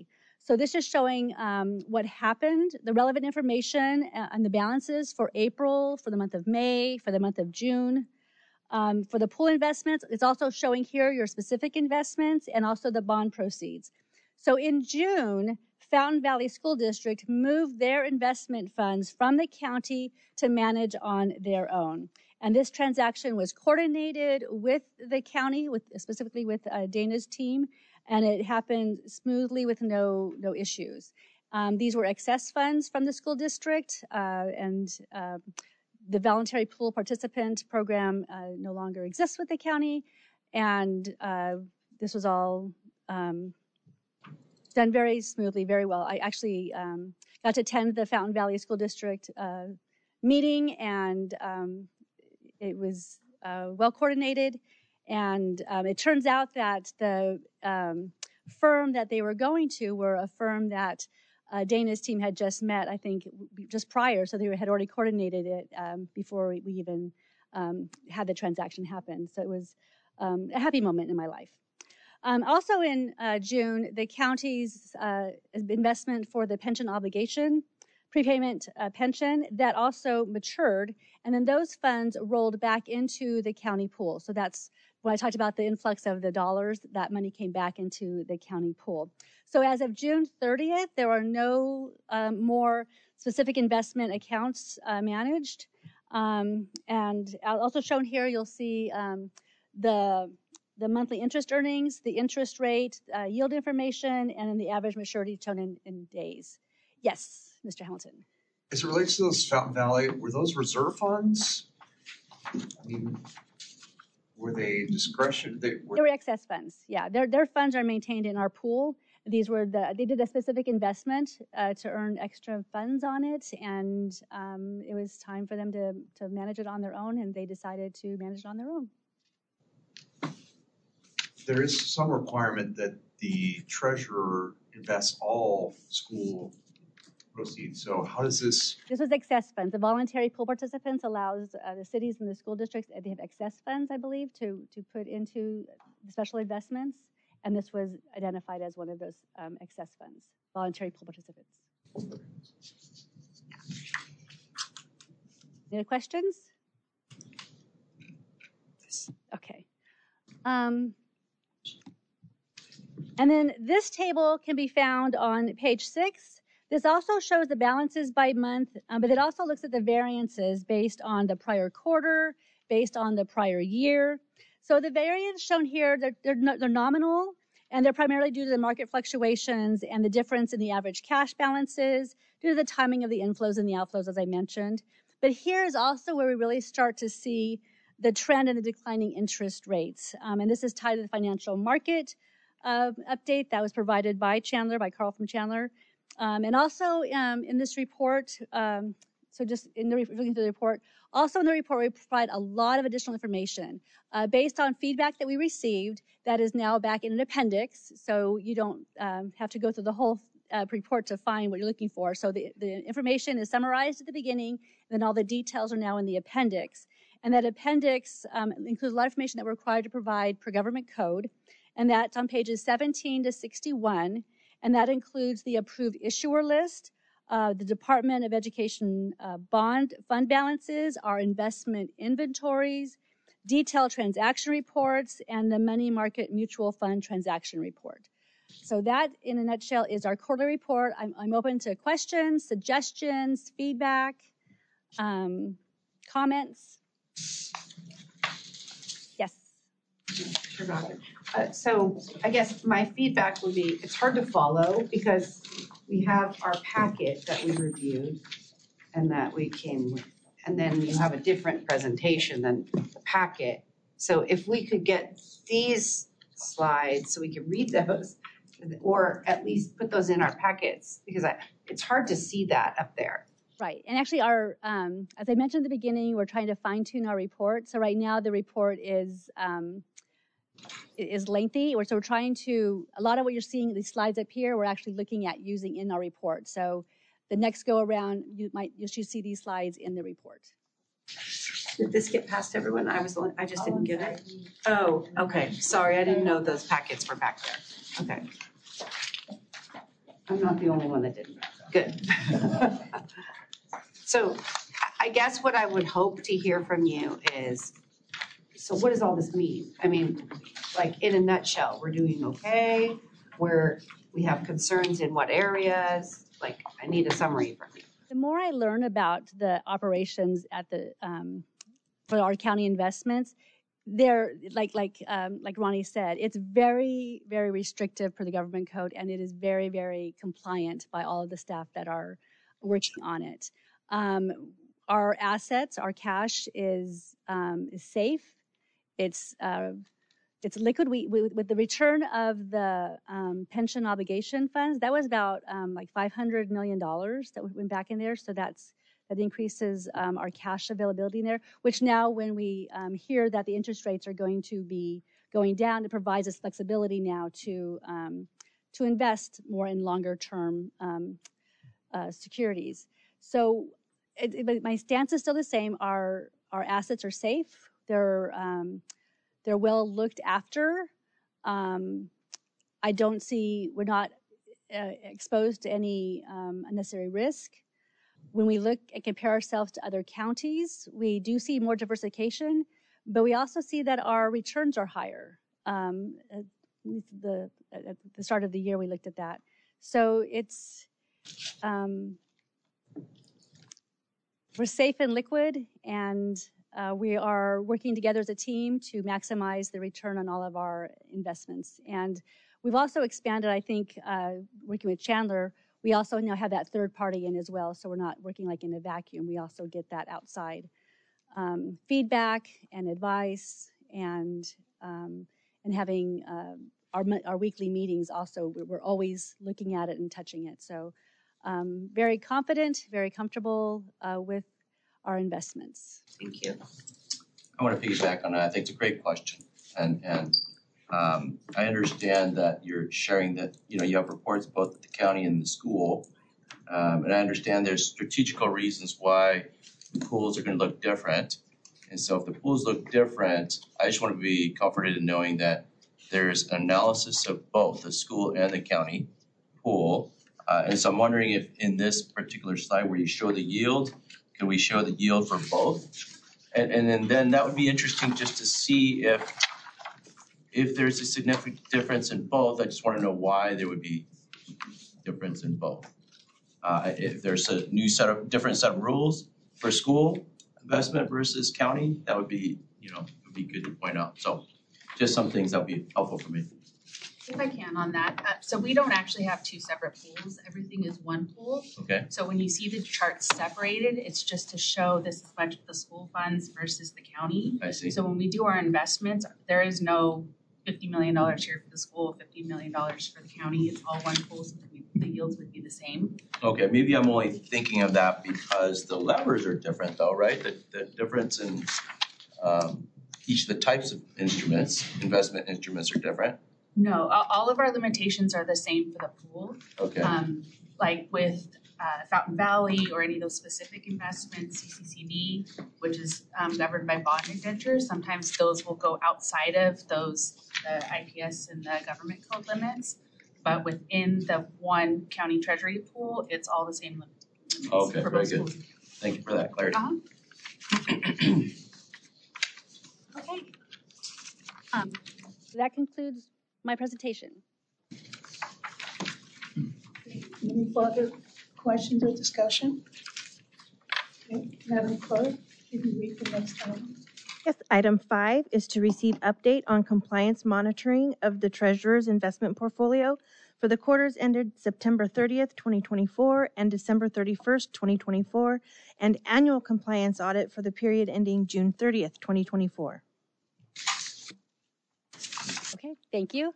So this is showing what happened, the relevant information and the balances for April, for the month of May, for the month of June. For the pool investments, it's also showing here your specific investments and also the bond proceeds. So in June, Fountain Valley School District moved their investment funds from the county to manage on their own. And this transaction was coordinated with the county, specifically with Dana's team, and it happened smoothly with no issues. These were excess funds from the school district, and the voluntary pool participant program no longer exists with the county, and this was all done very smoothly, very well. I actually got to attend the Fountain Valley School District meeting, and it was well coordinated. And it turns out that the firm that they were going to were a firm that Dana's team had just met, I think, just prior. So they had already coordinated it before we even had the transaction happen. So it was a happy moment in my life. Also in June, the county's investment for the pension obligation, prepayment pension, that also matured. And then those funds rolled back into the county pool. So that's when I talked about the influx of the dollars, that money came back into the county pool. So as of June 30th, there are no more specific investment accounts managed. And also shown here, you'll see the monthly interest earnings, the interest rate, yield information, and then the average maturity shown in days. Yes, Mr. Hamilton. As it relates to those Fountain Valley, were those reserve funds? I mean, were they discretion? They were excess funds. Yeah, their funds are maintained in our pool. These were they did a specific investment to earn extra funds on it, and it was time for them to manage it on their own, and they decided to manage it on their own. There is some requirement that the treasurer invests all school proceeds. So how does this? This was excess funds. The voluntary pool participants allows the cities and the school districts, they have excess funds, I believe, to put into the special investments. And this was identified as one of those excess funds, voluntary pool participants. Any other questions? Okay. And then this table can be found on page 6. This also shows the balances by month, but it also looks at the variances based on the prior quarter, based on the prior year. So the variance shown here, they're nominal, and they're primarily due to the market fluctuations and the difference in the average cash balances due to the timing of the inflows and the outflows, as I mentioned. But here is also where we really start to see the trend in the declining interest rates. And this is tied to the financial market update that was provided by Chandler, by Carl from Chandler. And also in this report, so just looking through the report, also in the report we provide a lot of additional information based on feedback that we received that is now back in an appendix, so you don't have to go through the whole report to find what you're looking for. So the information is summarized at the beginning, and then all the details are now in the appendix. And that appendix includes a lot of information that we're required to provide per government code, and that's on pages 17 to 61. And that includes the approved issuer list, the Department of Education bond fund balances, our investment inventories, detailed transaction reports, and the money market mutual fund transaction report. So that, in a nutshell, is our quarterly report. I'm open to questions, suggestions, feedback, comments. Yes. Sure, Doctor. So I guess my feedback would be, it's hard to follow because we have our packet that we reviewed and that we came with, and then you have a different presentation than the packet. So if we could get these slides so we could read those, or at least put those in our packets, because it's hard to see that up there. Right, and actually our, as I mentioned at the beginning, we're trying to fine tune our report. So right now the report is lengthy, so we're trying to, a lot of what you're seeing, these slides up here, we're actually looking at using in our report. So the next go around, you should see these slides in the report. Did this get past everyone? I just didn't get it. Oh, okay. Sorry, I didn't know those packets were back there. Okay. I'm not the only one that didn't. Good. So I guess what I would hope to hear from you is, so what does all this mean? I mean, like in a nutshell, we're doing okay, we have concerns in what areas? Like, I need a summary from you. The more I learn about the operations at the for our county investments, they're like Ronnie said, it's very, very restrictive per the government code, and it is very, very compliant by all of the staff that are working on it. Our assets, our cash is safe. It's liquid. We with the return of the pension obligation funds, that was about like $500 million that went back in there. So that increases our cash availability in there, which now when we hear that the interest rates are going to be going down, it provides us flexibility now to invest more in longer term securities. So but my stance is still the same. Our assets are safe. They're well looked after. We're not exposed to any unnecessary risk. When we look and compare ourselves to other counties, we do see more diversification, but we also see that our returns are higher. At the start of the year, we looked at that. So it's, we're safe and liquid, and we are working together as a team to maximize the return on all of our investments. And we've also expanded, I think, working with Chandler, we also now have that third party in as well, so we're not working like in a vacuum. We also get that outside feedback and advice, and having our weekly meetings also. We're always looking at it and touching it. So very confident, very comfortable with our investments. Thank you. I want to piggyback on that. I think it's a great question, and I understand that you're sharing that, you have reports both at the county and the school, and I understand there's strategical reasons why the pools are going to look different. And so if the pools look different, I just want to be comforted in knowing that there's analysis of both the school and the county pool. And so I'm wondering if in this particular slide where you show the yield, can we show the yield for both? And then that would be interesting just to see if there's a significant difference in both. I just want to know why there would be difference in both. If there's a different set of rules for school investment versus county, that would be, would be good to point out. So just some things that would be helpful for me. If I can on that, so we don't actually have two separate pools. Everything is one pool. Okay. So when you see the charts separated, it's just to show this is much of the school funds versus the county. I see. So when we do our investments, there is no $50 million here for the school, $50 million for the county. It's all one pool, so the yields would be the same. Okay, maybe I'm only thinking of that because the levers are different though, right? The difference in each of the types of instruments, investment instruments are different. No, all of our limitations are the same for the pool. Okay. Like with Fountain Valley or any of those specific investments, CCCD, which is governed by bond indentures, sometimes those will go outside of those, the IPS and the government code limits. But within the one county treasury pool, it's all the same limits. Okay, for very both good. schools. Thank you for that clarity. Okay. That concludes my presentation. Any further questions or discussion? Okay, Madam Clerk, can you read the next item? Yes, item 5 is to receive update on compliance monitoring of the treasurer's investment portfolio for the quarters ended September 30th, 2024 and December 31st, 2024, and annual compliance audit for the period ending June 30th, 2024. Okay, thank you.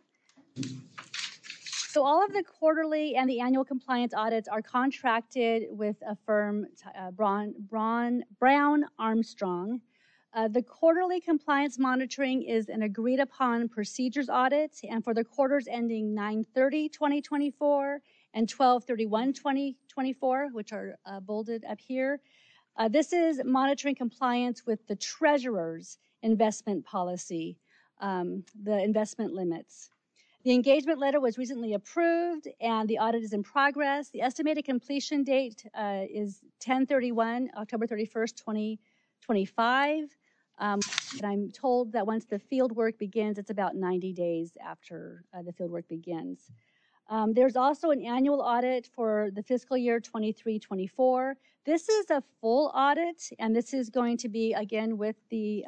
So all of the quarterly and the annual compliance audits are contracted with a firm, Brown Armstrong. The quarterly compliance monitoring is an agreed upon procedures audit, and for the quarters ending 9/30/2024 and 12/31/2024, which are bolded up here. This is monitoring compliance with the treasurer's investment policy, the investment limits. The engagement letter was recently approved and the audit is in progress. The estimated completion date is 10/31, October 31st, 2025. And I'm told that once the field work begins, it's about 90 days after the field work begins. There's also an annual audit for the fiscal year 23-24. This is a full audit, and this is going to be, again, with the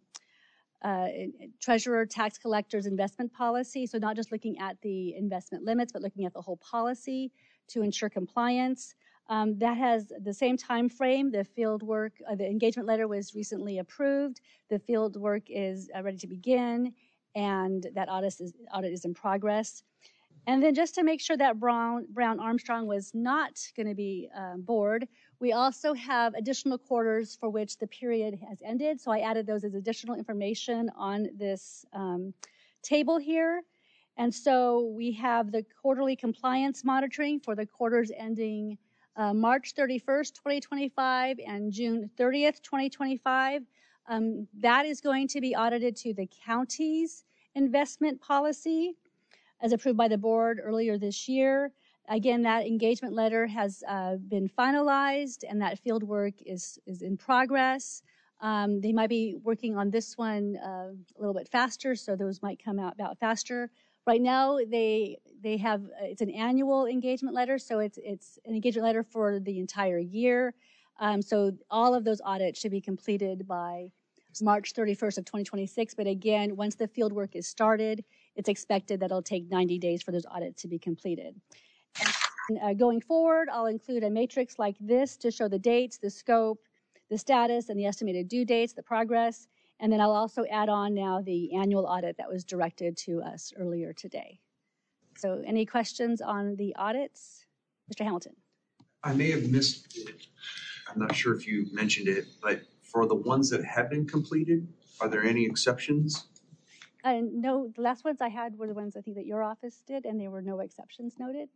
treasurer, tax collectors, investment policy. So not just looking at the investment limits, but looking at the whole policy to ensure compliance. That has the same time frame. The field work, the engagement letter was recently approved. The field work is ready to begin, and that audit is in progress. And then just to make sure that Brown Armstrong was not going to be bored, we also have additional quarters for which the period has ended. So I added those as additional information on this table here. And so we have the quarterly compliance monitoring for the quarters ending March 31st, 2025 and June 30th, 2025. That is going to be audited to the county's investment policy as approved by the board earlier this year. Again, that engagement letter has been finalized and that field work is in progress. They might be working on this one a little bit faster, so those might come out about faster. Right now, they have, it's an annual engagement letter, so it's an engagement letter for the entire year. So all of those audits should be completed by March 31st of 2026. But again, once the field work is started, it's expected that it'll take 90 days for those audits to be completed. And going forward, I'll include a matrix like this to show the dates, the scope, the status, and the estimated due dates, the progress. And then I'll also add on now the annual audit that was directed to us earlier today. So any questions on the audits? Mr. Hamilton. I may have missed it. I'm not sure if you mentioned it, but for the ones that have been completed, are there any exceptions? No, the last ones I had were the ones I think that your office did, and there were no exceptions noted.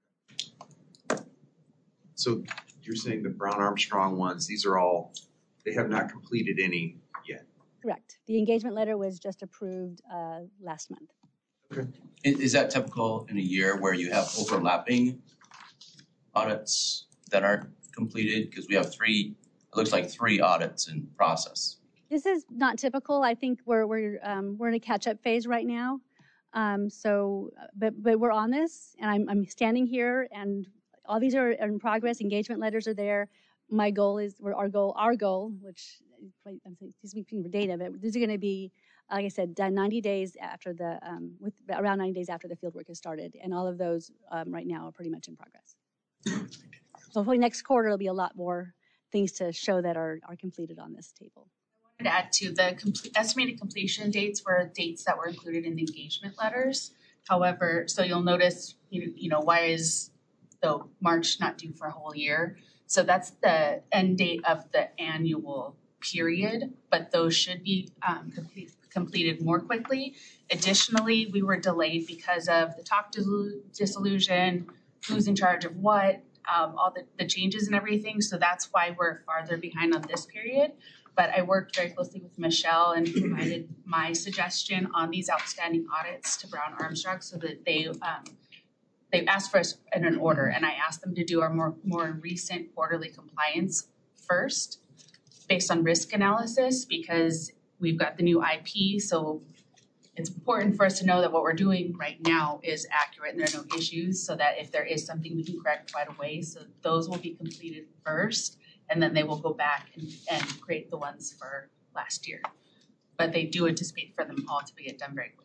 So you're saying the Brown Armstrong ones, these are all, they have not completed any yet? Correct. The engagement letter was just approved last month. Okay. Is that typical in a year where you have overlapping audits that aren't completed? Because we have it looks like three audits in process. This is not typical. I think we're in a catch-up phase right now. But we're on this, and I'm standing here, and all these are in progress. Engagement letters are there. My goal is, our goal, which I'm speaking for data, but these are going to be, like I said, done 90 days after around 90 days after the fieldwork has started, and all of those right now are pretty much in progress. So hopefully next quarter there'll be a lot more things to show that are completed on this table. I wanted to add to the estimated completion dates were dates that were included in the engagement letters. However, so you'll notice, why is the March not due for a whole year? So that's the end date of the annual period, but those should be completed more quickly. Additionally, we were delayed because of the talk dissolution, who's in charge of what, all the changes and everything. So that's why we're farther behind on this period. But I worked very closely with Michelle and provided my suggestion on these outstanding audits to Brown Armstrong so that they asked for us in an order, and I asked them to do our more recent quarterly compliance first based on risk analysis, because we've got the new IP. So it's important for us to know that what we're doing right now is accurate and there are no issues, so that if there is something, we can correct right away. So those will be completed first, and then they will go back and create the ones for last year. But they do anticipate for them all to be done very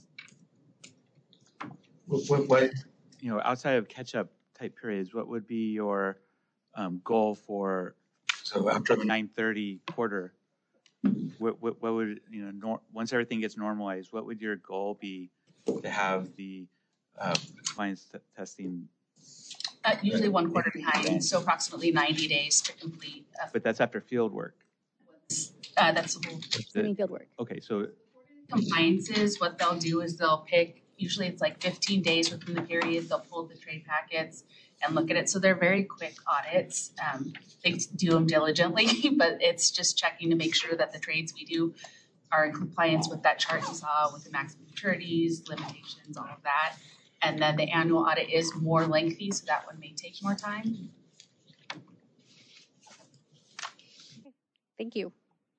quickly. What outside of catch-up type periods, what would be your goal for after the 9/30 quarter? What would, once everything gets normalized, what would your goal be to have the compliance testing? Usually one quarter behind, so approximately 90 days to complete. But that's after field work. That's the whole field work. Okay, so compliances, what they'll do is they'll pick, usually it's like 15 days within the period, they'll pull the trade packets and look at it. So they're very quick audits. They do them diligently, but it's just checking to make sure that the trades we do are in compliance with that chart you saw with the maximum maturities, limitations, all of that. And then the annual audit is more lengthy, so that one may take more time. Thank you.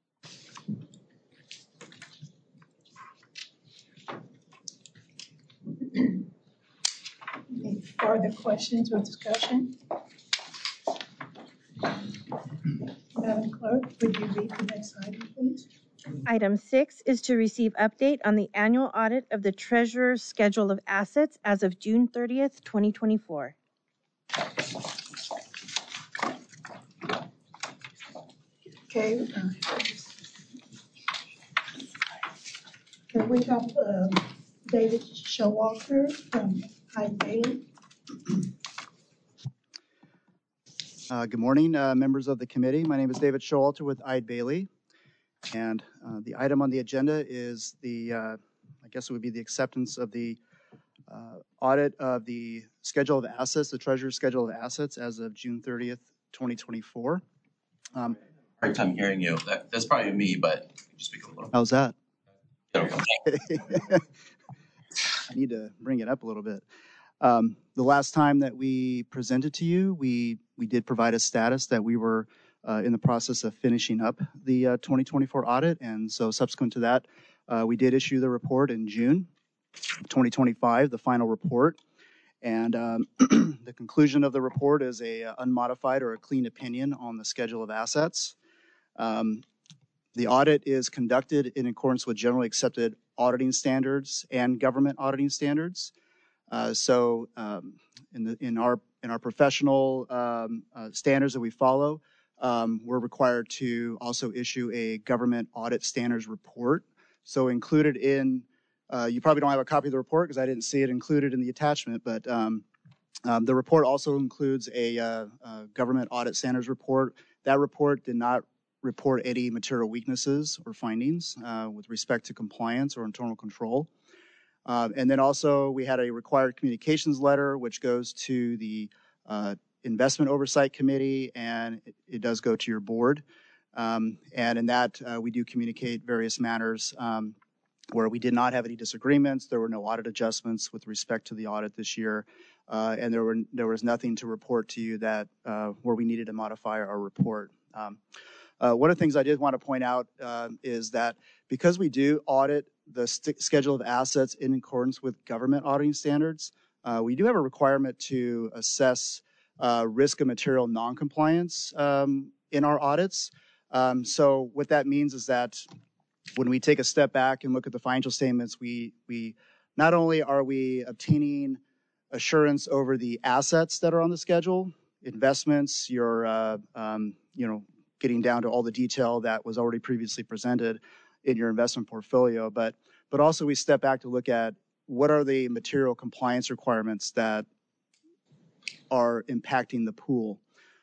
Any further questions or discussion? Madam Clerk, would you read the next item, please? Item 6 is to receive update on the annual audit of the treasurer's schedule of assets as of June 30th, 2024. Okay. Can we have David Showalter from Hyde Bailey? Good morning, members of the committee. My name is David Showalter with Hyde Bailey. And the item on the agenda is I guess it would be the acceptance of the audit of the schedule of assets, the treasurer's schedule of assets as of June 30th, 2024. Hard time hearing you. That's probably me, but could you speak a little? How's that? There we go. I need to bring it up a little bit. The last time that we presented to you, we did provide a status that we were in the process of finishing up the 2024 audit. And so subsequent to that, we did issue the report in June 2025, the final report. And the conclusion of the report is a unmodified or a clean opinion on the schedule of assets. The audit is conducted in accordance with generally accepted auditing standards and government auditing standards. So in our professional standards that we follow, we're required to also issue a government audit standards report. So included in, you probably don't have a copy of the report because I didn't see it included in the attachment, but the report also includes a government audit standards report. That report did not report any material weaknesses or findings with respect to compliance or internal control. And then also we had a required communications letter, which goes to the Investment Oversight Committee, and it does go to your board. And in that, we do communicate various matters where we did not have any disagreements. There were no audit adjustments with respect to the audit this year. And there was nothing to report to you that where we needed to modify our report. One of the things I did want to point out is that because we do audit the schedule of assets in accordance with government auditing standards, we do have a requirement to assess risk of material noncompliance in our audits. So what that means is that when we take a step back and look at the financial statements, we not only are we obtaining assurance over the assets that are on the schedule, investments, your getting down to all the detail that was already previously presented in your investment portfolio, but also we step back to look at what are the material compliance requirements that are impacting the pool.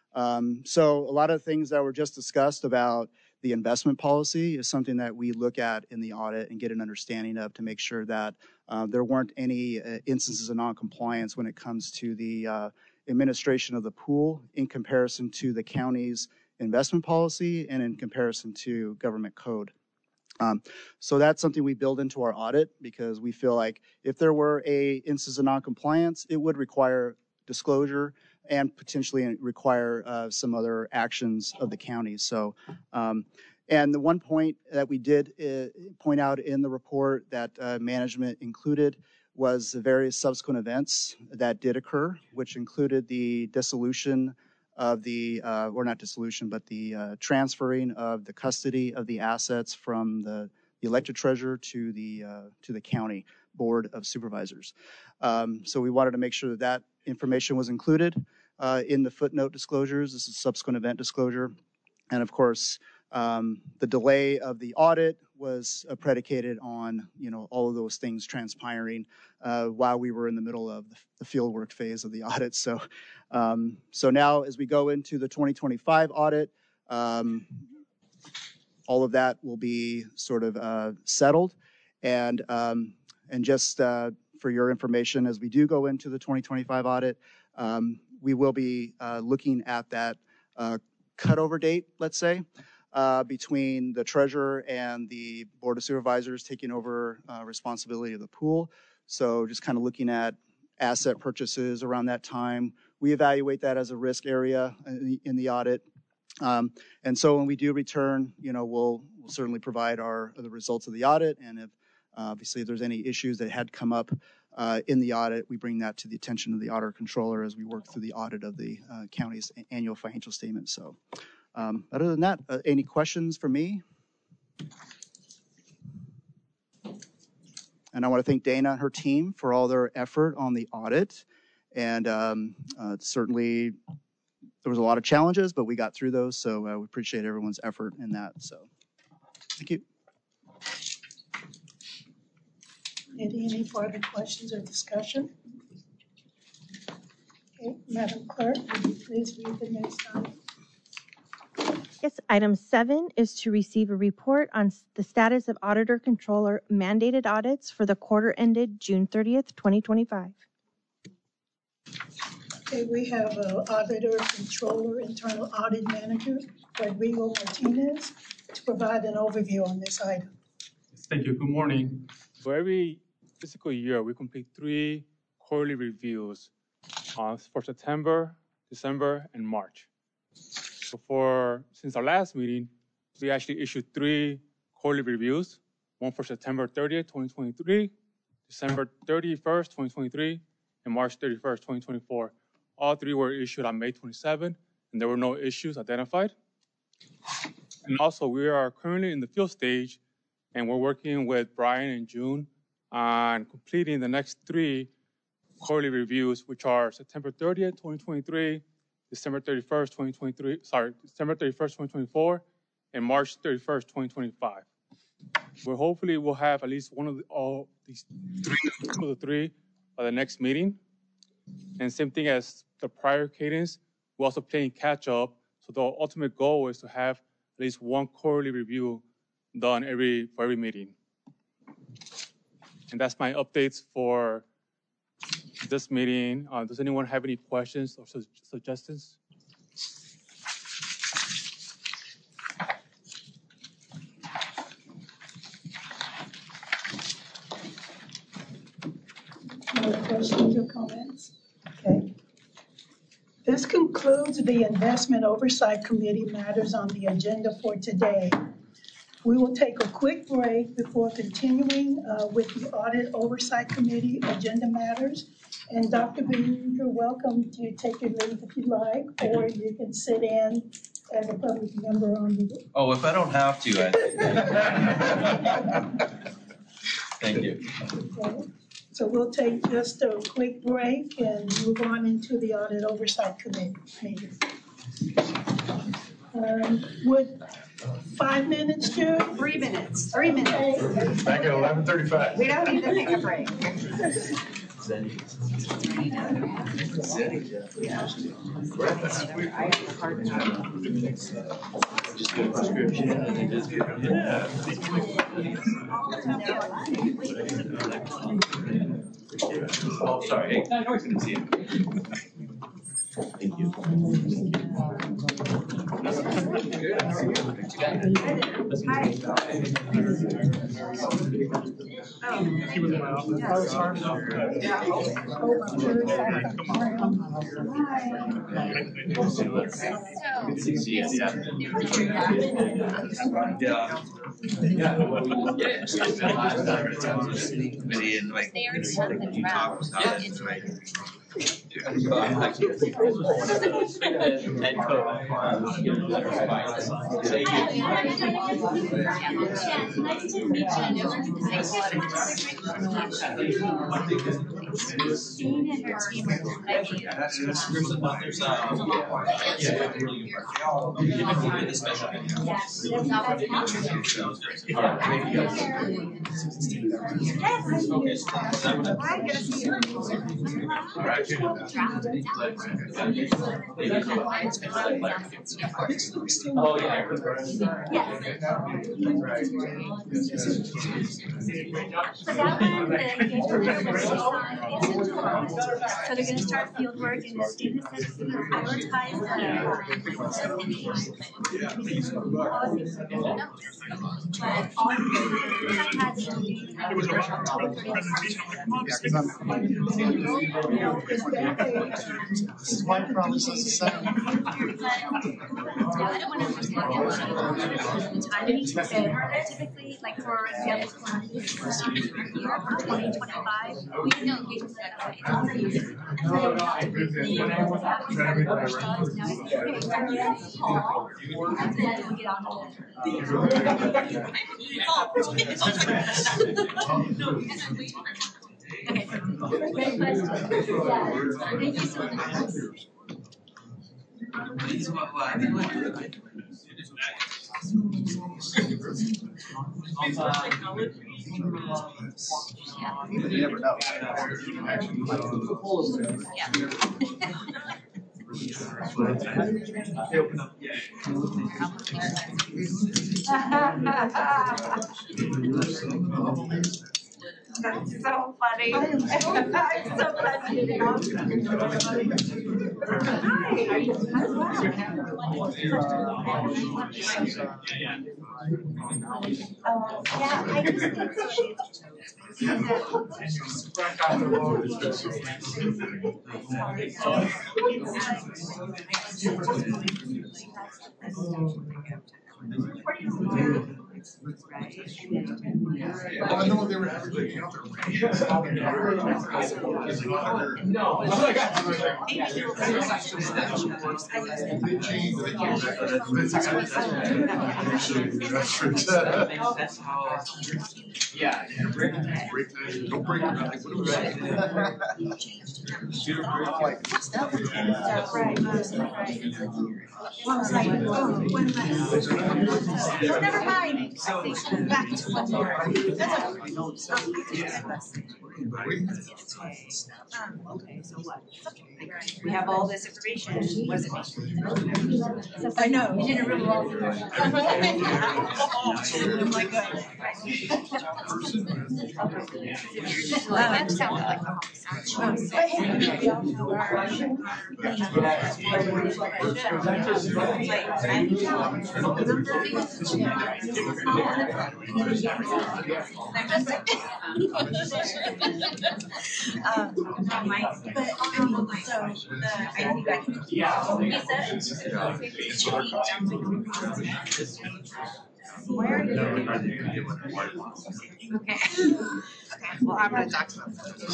So a lot of things that were just discussed about the investment policy is something that we look at in the audit and get an understanding of to make sure that there weren't any instances of noncompliance when it comes to the administration of the pool in comparison to the county's investment policy and in comparison to government code. So that's something we build into our audit because we feel like if there were a instance of noncompliance, it would require disclosure and potentially require some other actions of the county. So, and the one point that we did point out in the report that management included was the various subsequent events that did occur, which included the dissolution of the, or not dissolution, but the transferring of the custody of the assets from the elected treasurer to the county board of supervisors. So we wanted to make sure that that information was included in the footnote disclosures. This is subsequent event disclosure. And of course, the delay of the audit was predicated on, all of those things transpiring while we were in the middle of the fieldwork phase of the audit. So, so now as we go into the 2025 audit, all of that will be sort of settled. And just for your information, as we do go into the 2025 audit, we will be looking at that cutover date, let's say. between the treasurer and the board of supervisors taking over responsibility of the pool. So just kind of looking at asset purchases around that time. We evaluate that as a risk area in the audit. And so when we do return, we'll certainly provide the results of the audit. And if obviously if there's any issues that had come up in the audit, we bring that to the attention of the auditor controller as we work through the audit of the county's annual financial statement. So other than that, any questions for me? And I want to thank Dana and her team for all their effort on the audit. And certainly there was a lot of challenges, but we got through those. So we appreciate everyone's effort in that. So thank you. Any further questions or discussion? Okay, Madam Clerk, would you please read the next item? Yes, item 7 is to receive a report on the status of auditor controller mandated audits for the quarter ended June 30th, 2025. Okay, we have auditor controller internal audit manager Rodrigo Martinez to provide an overview on this item. Thank you. Good morning. For every fiscal year, we complete 3 quarterly reviews for September, December, and March. So since our last meeting, we actually issued 3 quarterly reviews, one for September 30th, 2023, December 31st, 2023, and March 31st, 2024. All 3 were issued on May 27th, and there were no issues identified. And also, we are currently in the field stage, and we're working with Brian and June on completing the next 3 quarterly reviews, which are September 30th, 2023, December 31st, 2024, and March 31st, 2025. Hopefully we'll have at least one of these 3 by the next meeting. And same thing as the prior cadence, we're also playing catch up. So the ultimate goal is to have at least 1 quarterly review done for every meeting. And that's my updates for this meeting. Does anyone have any questions or suggestions? No questions or comments? Okay. This concludes the Investment Oversight Committee matters on the agenda for today. We will take a quick break before continuing with the Audit Oversight Committee agenda matters. And Dr. Bean, you're welcome to take your leave if you'd like, or you can sit in as a public member on the. Oh, if I don't have to, Thank you. Okay. So we'll take just a quick break and move on into the Audit Oversight Committee meeting. Would 5 minutes do? 3 minutes. 3 minutes. Back at 11:35. We don't need to take a break. Just get a prescription and then just get Oh, sorry. Hey, no worries. Good to see you. Thank you. He was in my office. All right. Oh, yeah. So that one, the engagement letter was signed, it's in tomorrow. So they're gonna start field work and the students that's gonna prioritize but all I had to do. This is why promises to set. Yeah, I don't want to understand the timing. So typically, like for example, for this year, for 2025, we didn't know engagement Thank you so much. You never know. That's so funny. I'm so glad you did it. I know they were advertising. No. That's how. Yeah. Don't break it. Oh, never mind. Back to one more. Okay, so what? We have all this information. What does it mean? I know. You didn't really roll through. Oh my God. That sounded like Where did Okay. Okay, well, I'm gonna talk to them.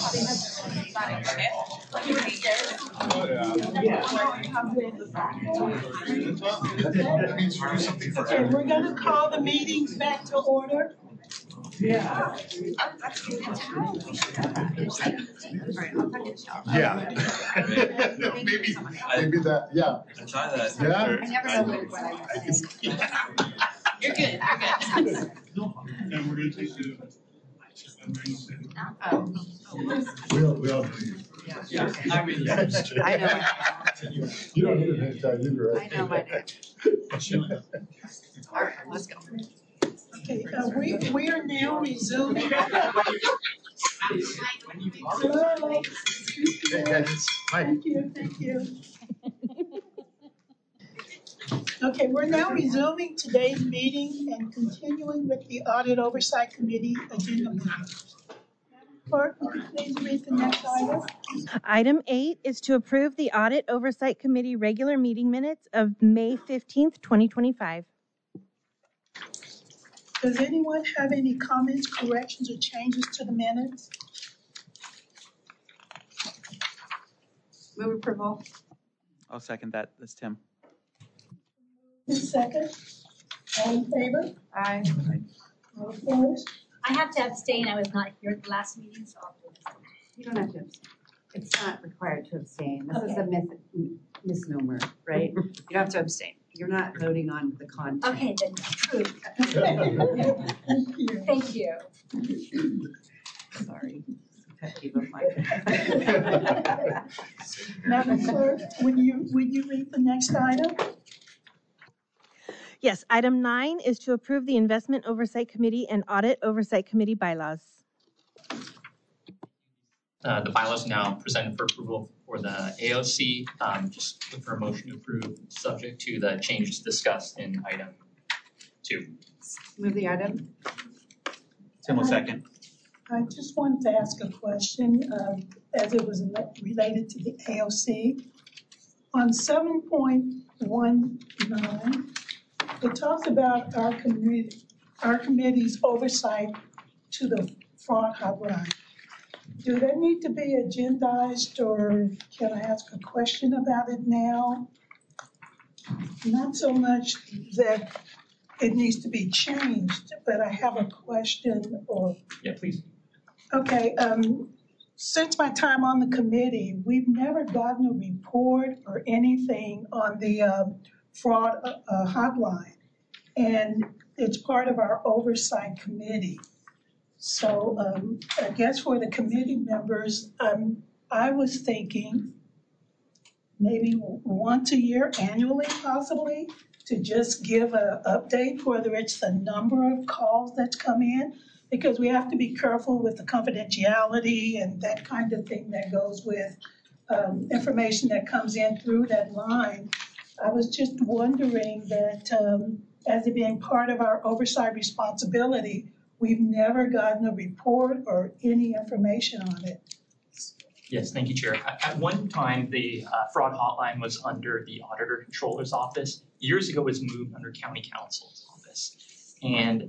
Okay, we're gonna call the meeting back to order. Yeah. Maybe that, yeah. Try that. Yeah? I never know what I was saying. You're good, you're good. And we're gonna take the. Oh. We all do. Yeah, I mean, I know. You don't need it anytime either, right? I know my name. All right, let's go. Okay, we are now resuming. Hello. Thank you. Okay, we're now resuming today's meeting and continuing with the Audit Oversight Committee agenda matters. Clerk, would you please read the next item? Item 8 is to approve the Audit Oversight Committee regular meeting minutes of May 15th, 2025. Does anyone have any comments, corrections, or changes to the minutes? Move approval. I'll second that. That's Tim. Second. All in favor? Aye. All opposed? I have to abstain, I was not here at the last meeting, so I'll do this. You don't have to abstain. It's not required to abstain. This is a misnomer, right? You don't have to abstain. You're not voting on the content. Okay, then true. Thank you. Thank you. Sorry. pet peeve of mine. Madam Clerk, would you read the next item? Yes, item 9 is to approve the Investment Oversight Committee and Audit Oversight Committee bylaws. The bylaws now presented for approval for the AOC. Just look for a motion to approve, subject to the changes discussed in item 2. Move the item. Tim will second. I just wanted to ask a question, as it was related to the AOC. On 7.19, it talks about our committee's oversight to the fraud hotline. Do they need to be agendized, or can I ask a question about it now? Not so much that it needs to be changed, but I have a question or. Yeah, please. Okay, since my time on the committee, we've never gotten a report or anything on the fraud hotline. And it's part of our oversight committee. So I guess for the committee members, I was thinking maybe once a year, annually possibly, to just give an update, whether it's the number of calls that's come in, because we have to be careful with the confidentiality and that kind of thing that goes with information that comes in through that line. I was just wondering that as it being part of our oversight responsibility, we've never gotten a report or any information on it. Yes, thank you, Chair. At one time, the fraud hotline was under the Auditor Controller's Office. Years ago, it was moved under County Counsel's office. And,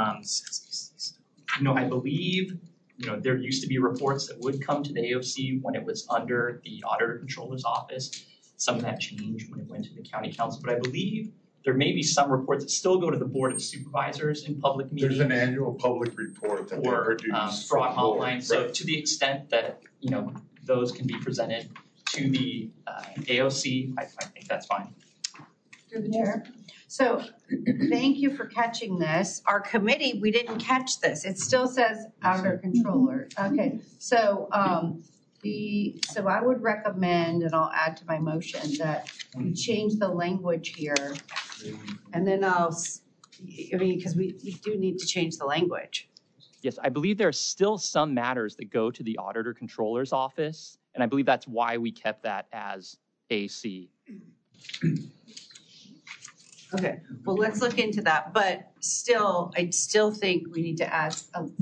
I believe, there used to be reports that would come to the AOC when it was under the Auditor Controller's Office. Some of that changed when it went to the County Council, but I believe there may be some reports that still go to the Board of Supervisors in public meetings. There's an annual public report that they produce. Fraud hotline. So to the extent that, those can be presented to the AOC, I think that's fine. Through the chair. So thank you for catching this. Our committee, we didn't catch this. It still says Auditor Controller. Okay, so so I would recommend, and I'll add to my motion, that we change the language here. And then because we do need to change the language. Yes, I believe there are still some matters that go to the Auditor Controller's Office, and I believe that's why we kept that as AC. Okay, well, let's look into that, but still, I still think we need to add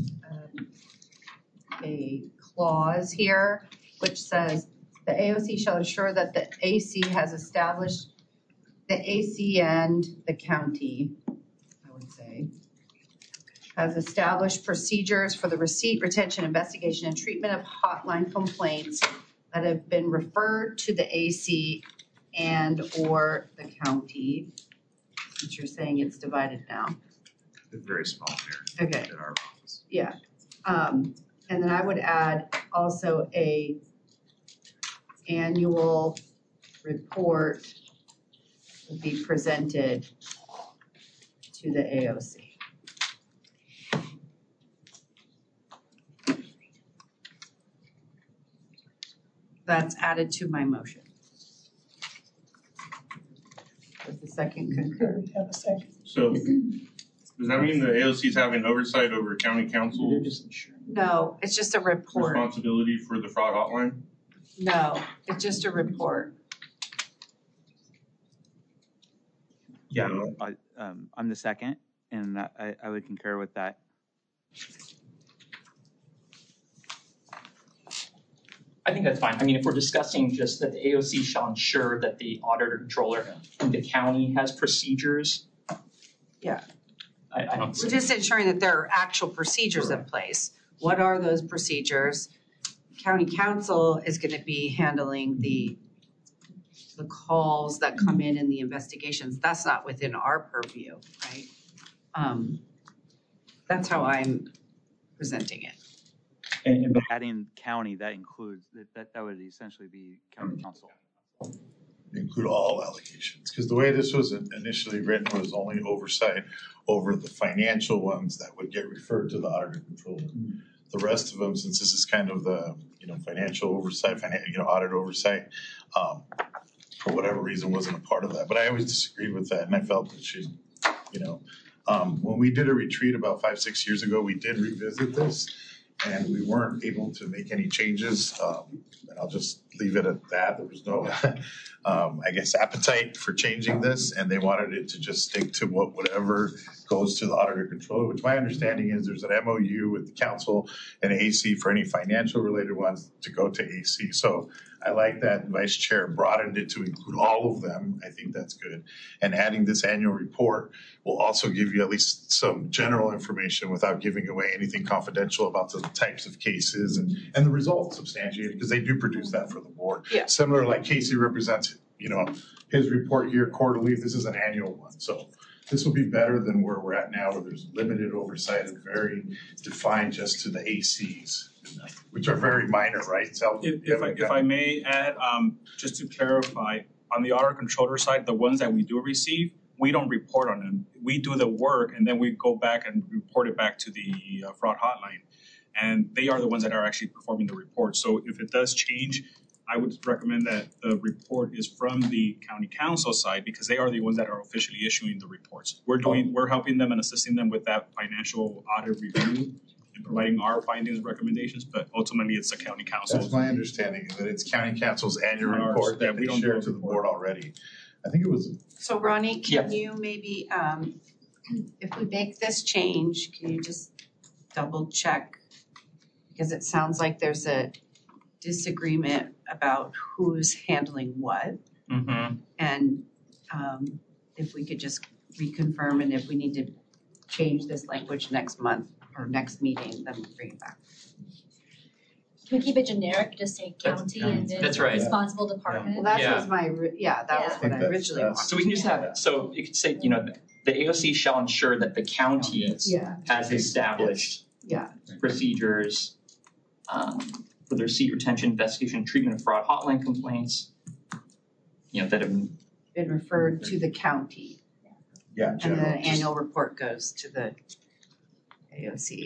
a clause here, which says the AOC shall ensure that the AC has established, the AC and the county, I would say, has established procedures for the receipt, retention, investigation, and treatment of hotline complaints that have been referred to the AC and or the county. Since you're saying it's divided now. It's very small here. Okay. In our office. Yeah. And then I would add also a annual report will be presented to the AOC. That's added to my motion. Does the second concur? We have a second. So does that mean the AOC is having oversight over county council's No, it's just a report. responsibility for the fraud hotline? No, it's just a report. Yeah, I'm the second, and I would concur with that. I think that's fine. I mean, if we're discussing just that the AOC shall ensure that the Auditor Controller in the county has procedures. Yeah. I don't see. We're just ensuring that there are actual procedures in place. What are those procedures? County Council is going to be handling the calls that come in and the investigations. That's not within our purview, right? That's how I'm presenting it. And adding county, that includes, that would essentially be county council. Include all allegations, because the way this was initially written was only oversight over the financial ones that would get referred to the Auditor Controller. the rest of them, since this is kind of the, financial oversight, audit oversight, for whatever reason wasn't a part of that. But I always disagreed with that, and I felt that she, when we did a retreat about 5-6 years ago, we did revisit this, and we weren't able to make any changes. And I'll just leave it at that. There was no, appetite for changing this, and they wanted it to just stick to whatever goes to the auditor controller, which my understanding is there's an MOU with the council and AC for any financial related ones to go to AC. So I like that Vice Chair broadened it to include all of them. I think that's good. And adding this annual report will also give you at least some general information without giving away anything confidential about the types of cases and the results substantiated, because they do produce that for the board. Yeah. Similar like Casey represents, his report here quarterly. This is an annual one. So this will be better than where we're at now, where there's limited oversight and very defined just to the ACs, which are very minor, right? So if I may add, just to clarify, on the auditor controller side, the ones that we do receive, we don't report on them. We do the work and then we go back and report it back to the fraud hotline. And they are the ones that are actually performing the report. So if it does change, I would recommend that the report is from the county council side, because they are the ones that are officially issuing the reports. We're helping them and assisting them with that financial audit review and providing our findings and recommendations, but ultimately it's the county council. That's my understanding, that it's county council's annual report that we share to the board already. I think it was. So Ronnie, can you maybe, if we make this change, can you just double check? Because it sounds like there's a disagreement about who's handling what. Mm-hmm. And if we could just reconfirm, and if we need to change this language next month or next meeting, then we'll bring it back. Can we keep it generic, just say county and then That's right. responsible department? Well, that was my, that was what I originally wanted. So we can just have, so you could say, the AOC shall ensure that the county has established procedures for the receipt, retention, investigation, and treatment of fraud hotline complaints, that have been referred to the county. Yeah. And the annual report goes to the AOC.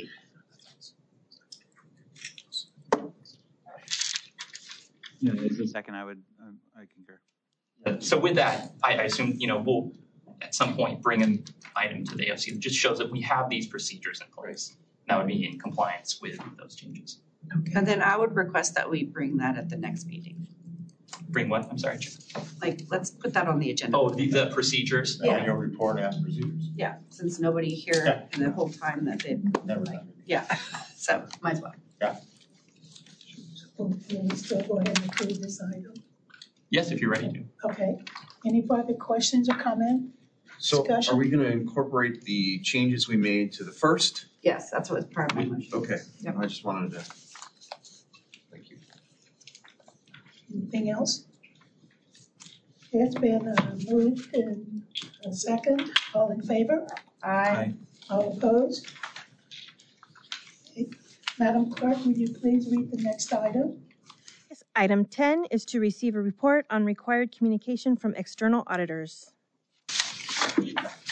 Second, I concur. So with that, I assume, we'll at some point bring an item to the AOC that just shows that we have these procedures in place. That would be in compliance with those changes. Okay. And then I would request that we bring that at the next meeting. Bring what? I'm sorry. Like, let's put that on the agenda. Oh, the procedures? Yeah. Annual report and procedures. Yeah, since nobody here in the whole time that they've. Never done it. Yeah, so might as well. Yeah. Can we still go ahead and approve this item? Yes, if you're ready to. Okay. Any further questions or comment? So Discussion? are we going to incorporate the changes we made to the first? Yes, that's what was part of my motion. Okay, Yep. I just wanted to, thank you. Anything else? It's been moved in a second. All in favor? Aye. All opposed? Okay. Madam Clerk, will you please read the next item? Yes, item 10 is to receive a report on required communication from external auditors. We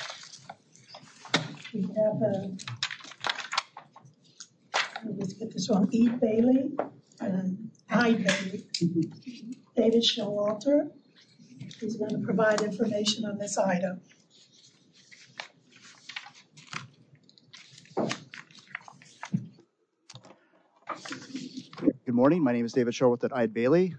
have let's get this one, E. Bailey, I. Bailey, David Showalter, who's going to provide information on this item. Good morning. My name is David Showalter at Eide Bailey.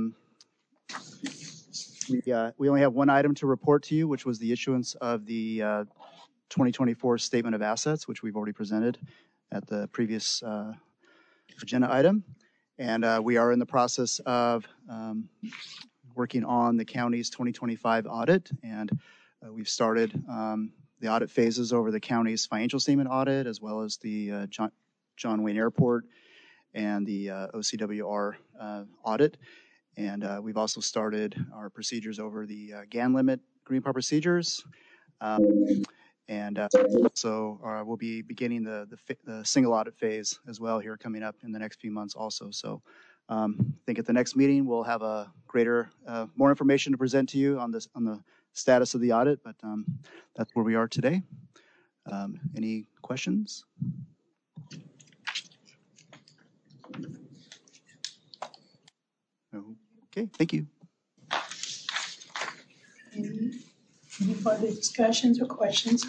We only have one item to report to you, which was the issuance of the 2024 Statement of Assets, which we've already presented at the previous agenda item. And we are in the process of working on the county's 2025 audit. And we've started the audit phases over the county's financial statement audit, as well as the John Wayne Airport and the OCWR audit. And we've also started our procedures over the GAN limit green part procedures. So we'll be beginning the single audit phase as well here coming up in the next few months also. So I think at the next meeting, we'll have a greater, more information to present to you on the status of the audit, but that's where we are today. Any questions? Okay, thank you. Any further discussions or questions?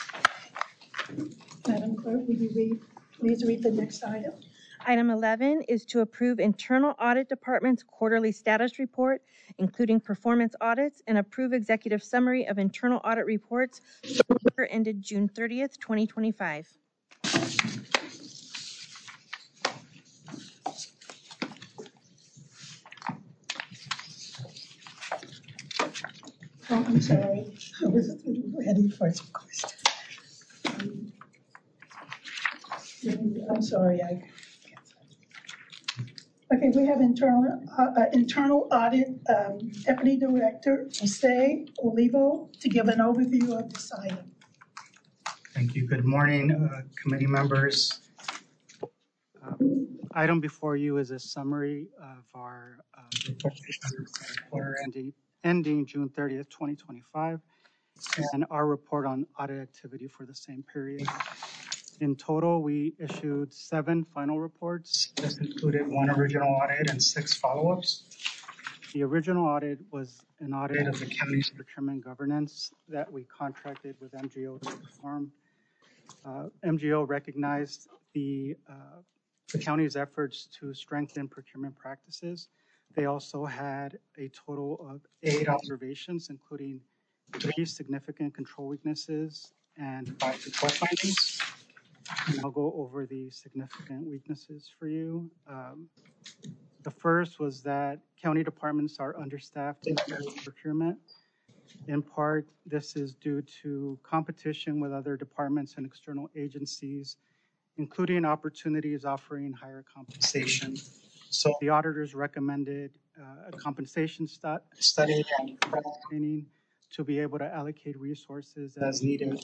Madam Clerk, will you please read the next item? Item 11 is to approve Internal Audit Department's quarterly status report, including performance audits, and approve executive summary of internal audit reports for the quarter ended June 30th, 2025. Oh, I'm sorry. I was ready for some questions. I'm sorry. Okay, we have internal audit Deputy Director Jose Olivo to give an overview of this item. Thank you. Good morning, committee members. Item before you is a summary of our report quarter ending June 30th, 2025, and our report on audit activity for the same period. In total, we issued 7 final reports. This included 1 original audit and 6 follow-ups. The original audit was an audit of the county's procurement governance that we contracted with MGO to perform. MGO recognized the county's efforts to strengthen procurement practices. They also had a total of 8 observations, including 3 significant control weaknesses and 5 report findings. And I'll go over the significant weaknesses for you. The first was that county departments are understaffed in procurement. In part, this is due to competition with other departments and external agencies, including opportunities offering higher compensation. So the auditors recommended a compensation study and training to be able to allocate resources as needed.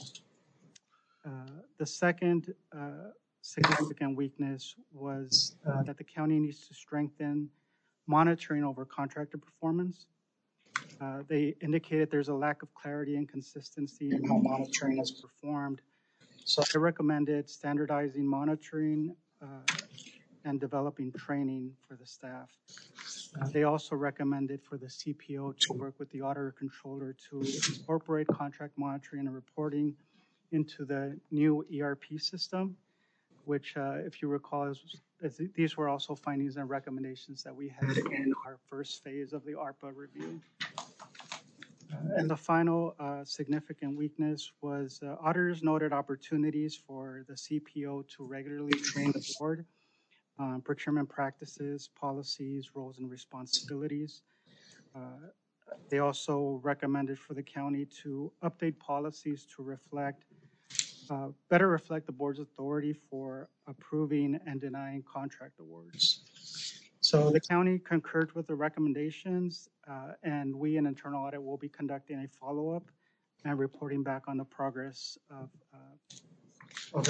The second significant weakness was that the county needs to strengthen monitoring over contractor performance. They indicated there's a lack of clarity and consistency in how monitoring is performed. So I recommended standardizing monitoring and developing training for the staff. They also recommended for the CPO to work with the auditor controller to incorporate contract monitoring and reporting into the new ERP system, which, if you recall, these were also findings and recommendations that we had in our first phase of the ARPA review. And the final significant weakness was auditors noted opportunities for the CPO to regularly train the board on procurement practices, policies, roles, and responsibilities. They also recommended for the county to update policies to better reflect the board's authority for approving and denying contract awards. So the county concurred with the recommendations, and we in internal audit will be conducting a follow-up and reporting back on the progress of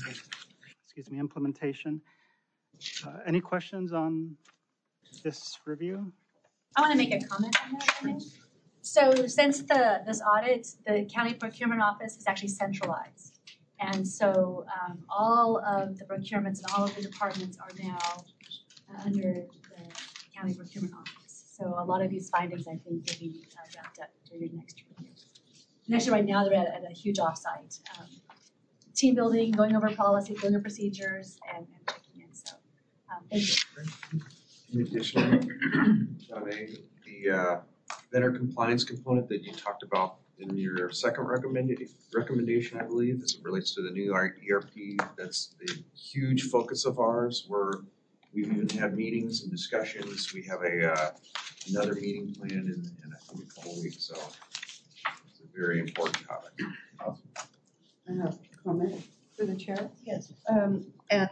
implementation. Any questions on this review? I want to make a comment on that. Right? So since this audit, the county procurement office is actually centralized. And so all of the procurements and all of the departments are now under the county procurement office. So a lot of these findings, I think, will be wrapped up during next review. And actually, right now, they're at a huge offsite. Team building, going over policy, going over procedures, and checking in. So thank you. In addition, the vendor compliance component that you talked about in your second recommendation, I believe, as it relates to the new ERP, that's a huge focus of ours. We've even had meetings and discussions. We have another meeting planned in I think a couple of weeks, so it's a very important topic. Awesome. I have a comment for the chair. Yes. And then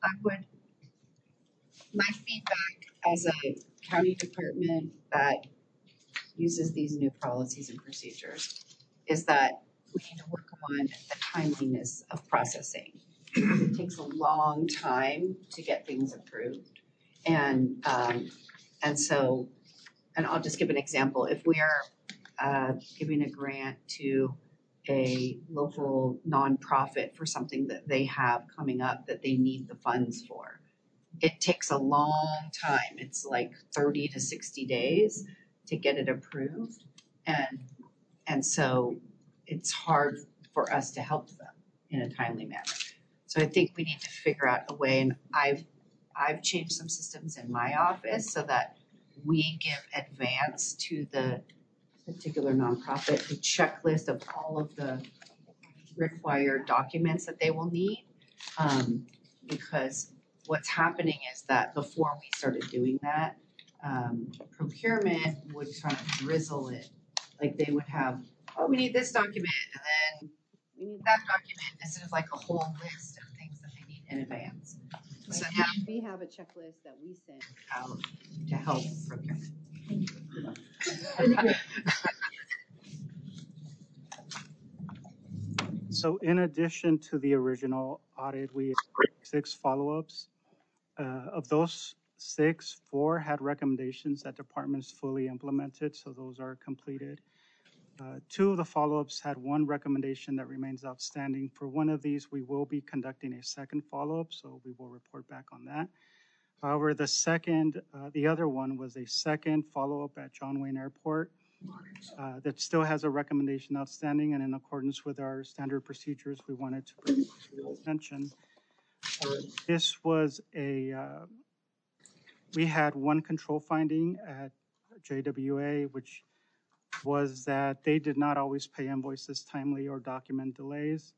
my feedback as a county department that uses these new policies and procedures is that we need to work on the timeliness of processing. It takes a long time to get things approved. And so I'll just give an example. If we are giving a grant to a local nonprofit for something that they have coming up that they need the funds for, it takes a long time. It's like 30 to 60 days to get it approved. And so it's hard for us to help them in a timely manner. So I think we need to figure out a way, and I've changed some systems in my office so that we give advance to the particular nonprofit a checklist of all of the required documents that they will need. Because what's happening is that before we started doing that, procurement would kind of drizzle it. Like they would have, oh, we need this document, and then we need that document. Instead of like a whole list of things that they need in advance. So now we have a checklist that we send out to help procurement. So in addition to the original audit, we had 6 follow-ups. Of those 6, 4 had recommendations that departments fully implemented, so those are completed. 2 of the follow-ups had 1 recommendation that remains outstanding. For one of these, we will be conducting a second follow-up, so we will report back on that. However, the other one was a second follow-up at John Wayne Airport that still has a recommendation outstanding, and in accordance with our standard procedures, we wanted to bring it to your attention. This was we had 1 control finding at JWA, which was that they did not always pay invoices timely or document delays.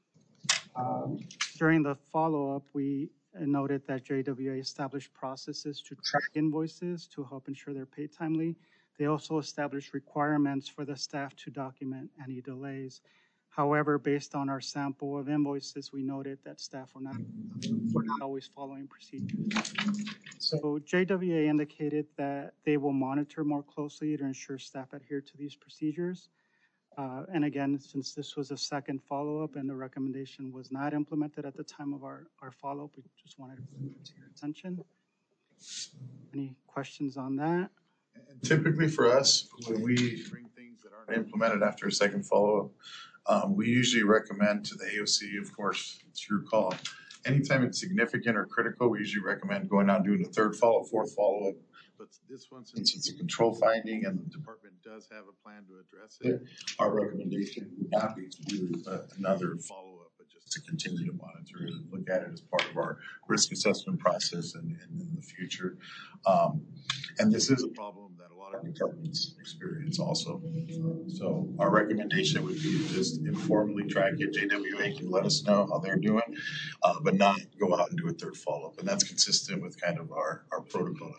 During the follow-up, we noted that JWA established processes to track invoices to help ensure they're paid timely. They also established requirements for the staff to document any delays. However, based on our sample of invoices, we noted that staff were not always following procedures. So JWA indicated that they will monitor more closely to ensure staff adhere to these procedures. And again, since this was a second follow-up and the recommendation was not implemented at the time of our follow-up, we just wanted to bring it to your attention. Any questions on that? And typically for us, when we bring things that aren't implemented after a second follow-up, we usually recommend to the AOC, of course, it's your call. Anytime it's significant or critical, we usually recommend going out and doing a third follow-up, fourth follow-up. But this one, since it's a control finding and the department does have a plan to address it, our recommendation would not be to do another follow-up, but just to continue to monitor it and look at it as part of our risk assessment process and in the future. And this is a problem that a lot of departments experience also. So our recommendation would be to just informally track it. JWA can let us know how they're doing, but not go out and do a third follow-up. And that's consistent with kind of our protocol.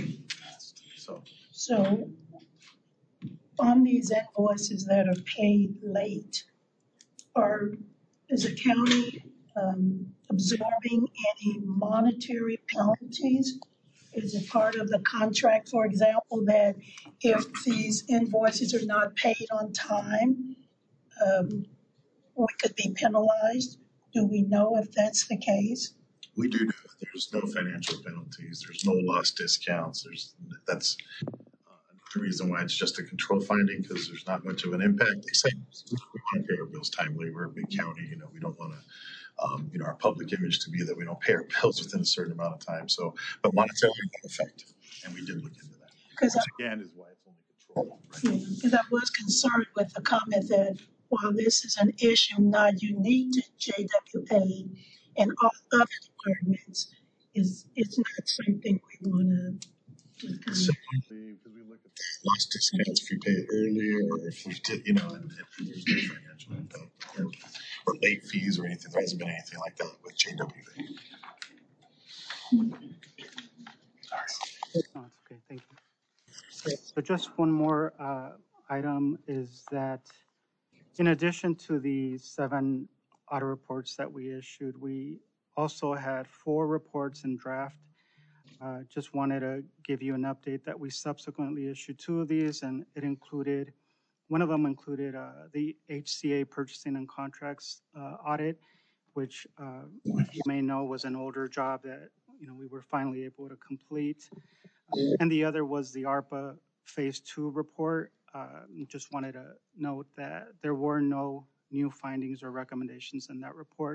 So on these invoices that are paid late, is the county absorbing any monetary penalties? Is it part of the contract, for example, that if these invoices are not paid on time, we could be penalized? Do we know if that's the case? We do know there's no financial penalties, there's no lost discounts, that's the reason why it's just a control finding, because there's not much of an impact, except we want to pay our bills timely. We're a big county, we don't want to, our public image to be that we don't pay our bills within a certain amount of time. So, but monetarily no effect, and we did look into that. Which again is why it's only control. Right? Because I was concerned with the comment that while this is an issue not unique to JWA and all other departments, it's not something we want to because we look at lost discounts if you pay it earlier, or if we did, and there's no financial impact or late fees or anything. There hasn't been anything like that with JWA. No, it's okay, thank you. So just one more item is that in addition to the 7 audit reports that we issued, we also had 4 reports in draft. Just wanted to give you an update that we subsequently issued 2 of these, and one of them included the HCA purchasing and contracts audit, which you may know was an older job that we were finally able to complete. And the other was the ARPA Phase 2 report. Just wanted to note that there were no new findings or recommendations in that report.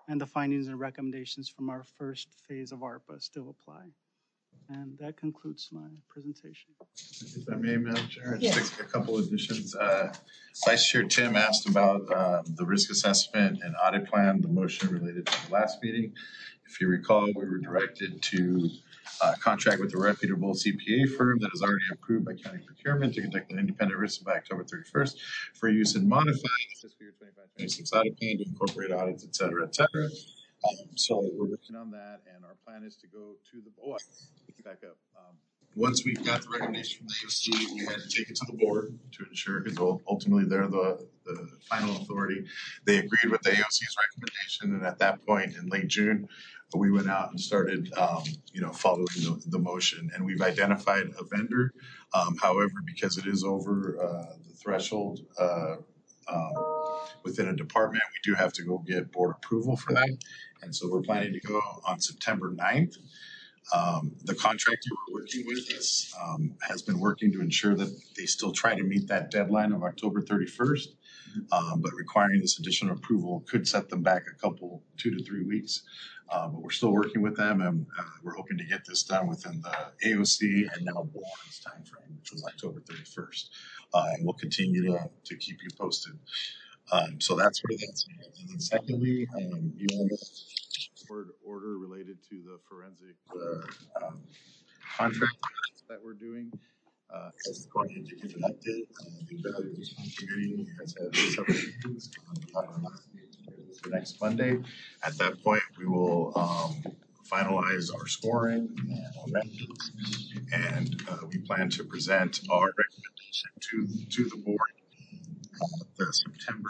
and the findings and recommendations from our first phase of ARPA still apply. And that concludes my presentation. If I may, Madam Chair, Yes. just a couple additions. Vice Chair Tim asked about the risk assessment and audit plan, the motion related to the last meeting. If you recall, we were directed to contract with a reputable CPA firm that is already approved by county procurement to conduct an independent risk by October 31st for use in modifying the fiscal year 25-26 audit plan to incorporate audits, et cetera, et cetera. So we're working on that, and our plan is to go to the board. Back up. Once we got the recommendation from the AOC, we had to take it to the board to ensure, because ultimately they're the final authority. They agreed with the AOC's recommendation, and at that point in late June, we went out and started, following the motion. And we've identified a vendor. However, because it is over the threshold within a department, we do have to go get board approval for that. And so we're planning to go on September 9th. The contractor we're working with has been working to ensure that they still try to meet that deadline of October 31st, but requiring this additional approval could set them back a couple, 2 to 3 weeks. But we're still working with them, and we're hoping to get this done within the AOC and now board's timeframe, which was October 31st. And we'll continue to keep you posted. So that's where that's at. And then secondly, you have a order related to the forensic contract that we're doing. As going to give an update, the evaluation committee has had several meetings. For next Monday. At that point, we will finalize our scoring and our rankings, and we plan to present our recommendation to the board the September.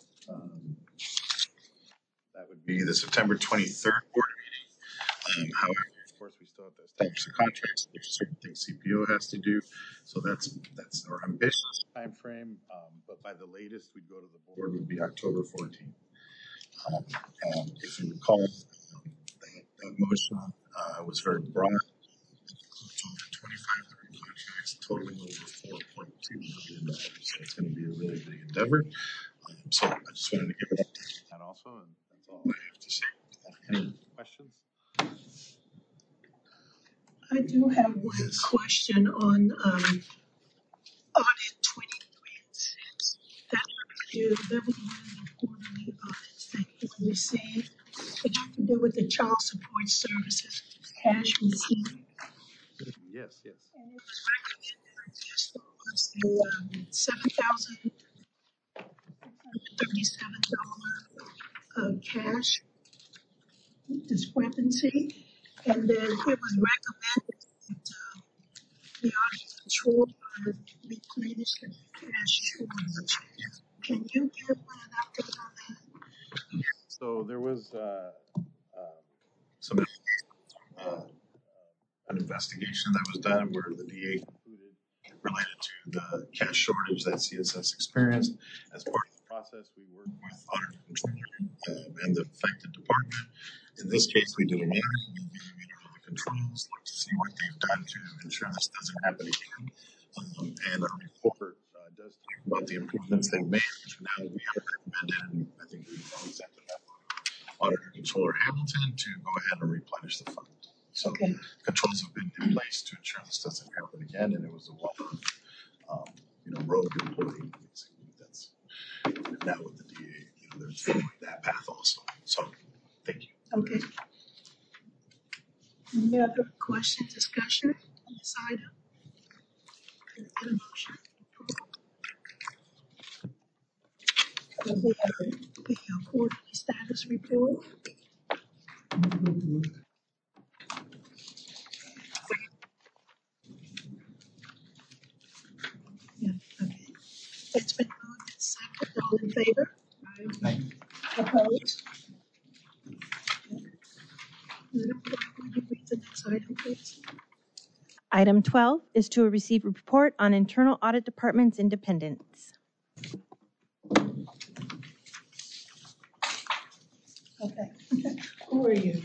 That would be the September 23rd board meeting. However, of course, we still have to establish the contracts. There's certain things CPO has to do, so that's our ambitious time frame. But by the latest, we'd go to the board would be October 14th. If you recall, that motion was very broad. 2,500 contracts, totaling over $4.2 million. So it's going to be a really big endeavor. So I just wanted to give it up to that also, and that's all I have to say. Any questions? I do have one question on audit 23 and 6. That review, level 1 quarterly audits that you received. It has to do with the child support services cash received. Yes, yes. And it was recommended just the $7,637 cash discrepancy. And then it was recommended that the audit control replenish the cash shortage. Can you give an update on that? So there was some an investigation that was done where the DA concluded related to the cash shortage that CSS experienced. As part of the process, we worked with auditor controller and the affected department. In this case, we did a review of the controls, looked to see what they've done to ensure this doesn't happen again. And our report does talk about the improvements they've made, which now we have recommended, and I think we've sent it up Auditor Controller Hamilton to go ahead and replenish the fund. So controls have been in place to ensure this doesn't happen again, and it was a well-known, rogue employee. Basically, that's now with the DA, they're following that path also. So, thank you. Okay. Any other questions, discussion on this item? Can I get a motion? The quarterly status report. Yeah, okay. It's been moved and seconded. All in favor? Aye. Opposed? Madam Clerk, would you read the next item, please? Item 12 is to receive a report on internal audit department's independence. Okay. Who are you?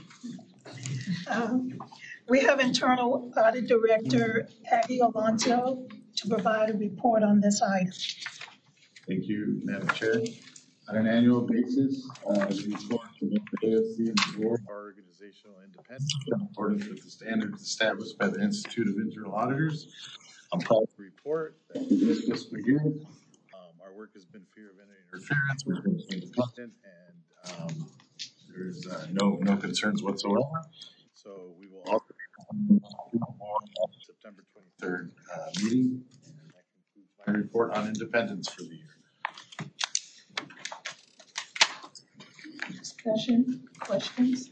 We have Internal Audit Director Aggie Alonso to provide a report on this item. Thank you, Madam Chair. On an annual basis, we report AFC ensure our organizational independence in accordance with the standards established by the Institute of Internal Auditors. I'm proud to report that this fiscal year, our work has been free of any interference. We've been independent, and there's no concerns whatsoever. So we will also be on September 23rd meeting, and that concludes my report on independence for the year. Discussion, questions?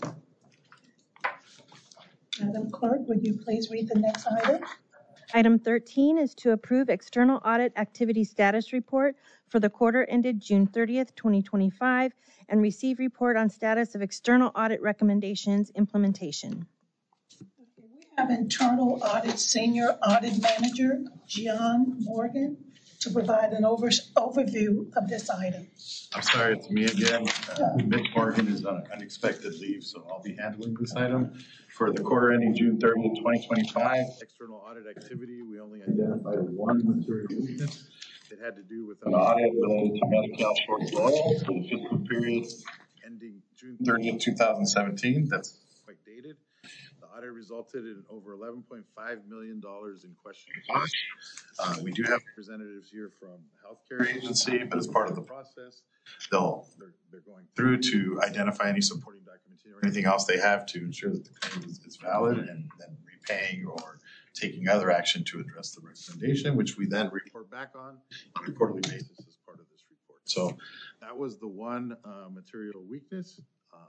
Madam Clerk, would you please read the next item? Item 13 is to approve external audit activity status report for the quarter ended June 30th, 2025, and receive report on status of external audit recommendations implementation. We have internal audit senior audit manager, John Morgan, to provide an overview of this item. I'm sorry, it's me again. Ms. Morgan is on unexpected leave, so I'll be handling this item. For the quarter ending June 30th, 2025, external audit activity, we only identified one material weakness. It had to do with an audit related to Medi-Cal short oil for the fiscal period ending June 30th, 2017. That's quite dated. The audit resulted in over $11.5 million in questionable costs. We do have representatives here from the healthcare agency, but as part of the process, they're going through to identify any supporting documentation or anything else they have to ensure that the claim is valid, and then repaying or taking other action to address the recommendation, which we then report back on a quarterly basis as part of this report. So that was the one material weakness.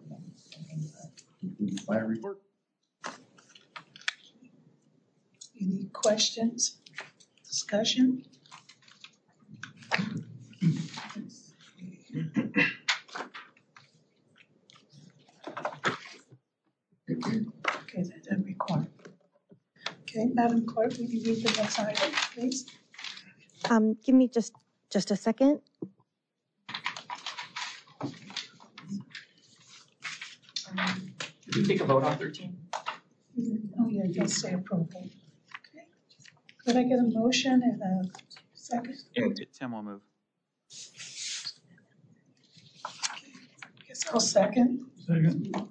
My report. Any questions, discussion? Okay, that doesn't require. Okay, Madam Clerk, will you read the next item, please? Give me just a second. Did we take a vote on 13? Oh, yeah, just say approval. Okay. Could I get a motion and a second? Yeah, Tim will move. Guess I'll second. Second.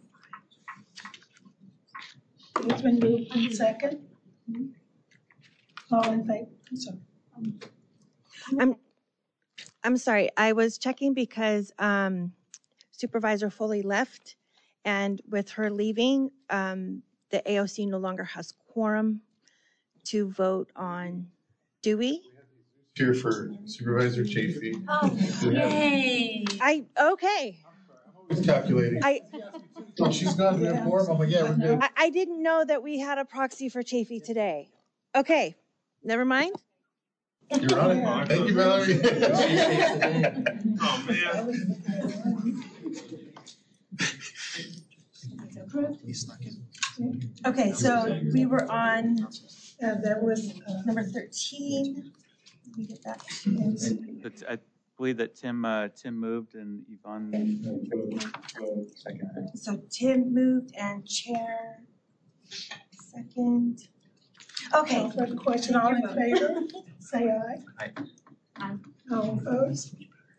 It's been moved in second. All in favor? I'm sorry. I'm sorry. I was checking because Supervisor Foley left, and with her leaving, the AOC no longer has quorum to vote on. Do we? Here for Supervisor Chafee. Oh, yay! Okay. Who's calculating? Oh, she's gone to the quorum. I'm like, yeah, we're good. I didn't know that we had a proxy for Chafee today. Okay, never mind. You're on it. Thank you, Valerie. Oh, man. Okay, so we were on that was number 13. Let me get back to But I believe that Tim moved and Yvonne second. So Tim moved and Chair second. Okay. Further question, all in favor, say aye. Aye. All opposed?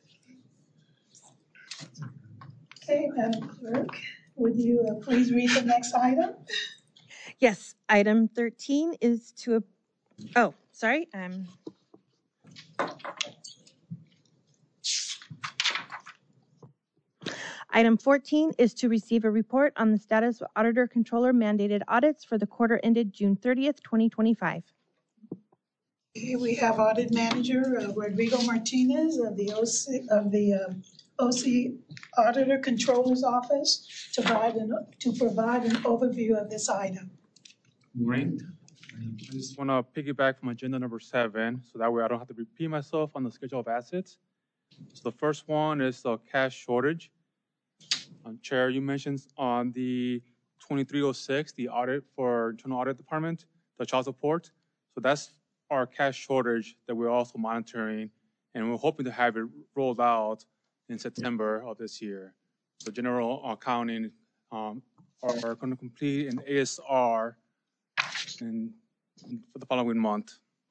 Okay, Madam Clerk, would you please read the next item? Yes, item 13 is to, oh, sorry. Item 14 is to receive a report on the status of auditor controller mandated audits for the quarter ended June 30th, 2025. Here we have Audit Manager Rodrigo Martinez of the OC Auditor Controller's Office to provide an overview of this item. Morning. I just want to piggyback from agenda number 7, so that way I don't have to repeat myself on the schedule of assets. So the first one is the cash shortage. Chair, you mentioned on the 2306, the audit for internal audit department, the child support. So that's our cash shortage that we're also monitoring, and we're hoping to have it rolled out in September of this year. So general accounting are going to complete an ASR for the following month.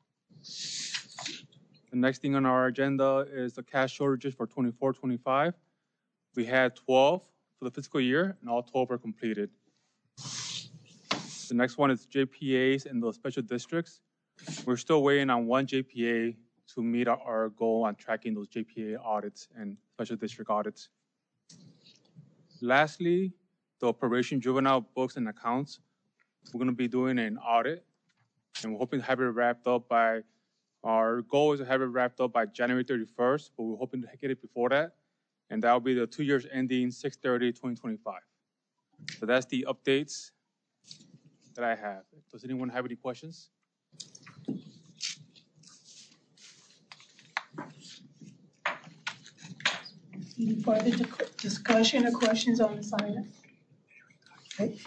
The next thing on our agenda is the cash shortages for 24-25. We had 12 for the fiscal year, and all 12 are completed. The next one is JPAs in the special districts. We're still waiting on one JPA to meet our goal on tracking those JPA audits and special district audits. Lastly, the probation juvenile books and accounts. We're going to be doing an audit, and we're hoping to have it wrapped up by, our goal is to have it wrapped up by January 31st, but we're hoping to get it before that. And that will be the 2 years ending 6/30/2025. So that's the updates that I have. Does anyone have any questions? Any further discussion or questions on this item? Okay.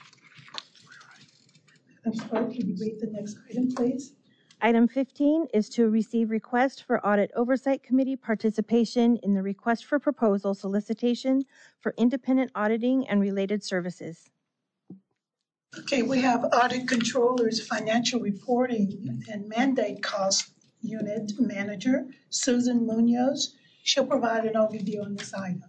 Madam Clerk, can you read the next item, please? Item 15 is to receive request for Audit Oversight Committee participation in the request for proposal solicitation for independent auditing and related services. Okay, we have Audit Controller's Financial Reporting and Mandate Cost Unit Manager, Susan Munoz. She'll provide an overview on this item.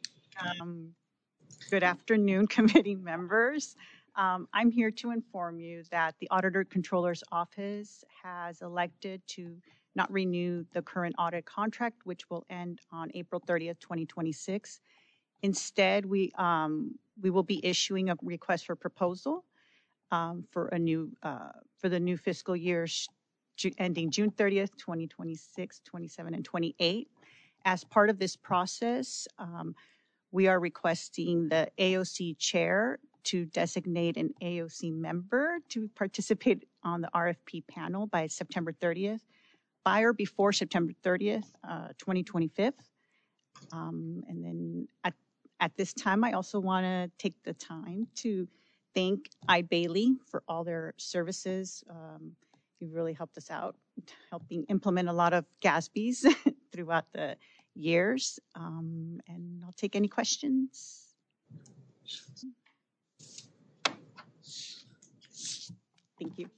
Good afternoon, committee members. I'm here to inform you that the Auditor Controller's Office has elected to not renew the current audit contract, which will end on April 30th, 2026. Instead, we will be issuing a request for proposal for the new fiscal year ending June 30th, 2026, 27, and 28. As part of this process, we are requesting the AOC chair to designate an AOC member to participate on the RFP panel by September 30th, by or before September 30th, 2025. And then at this time, I also want to take the time to thank iBailey for all their services. You've really helped us out, helping implement a lot of GASBs throughout the years. And I'll take any questions. Thank you.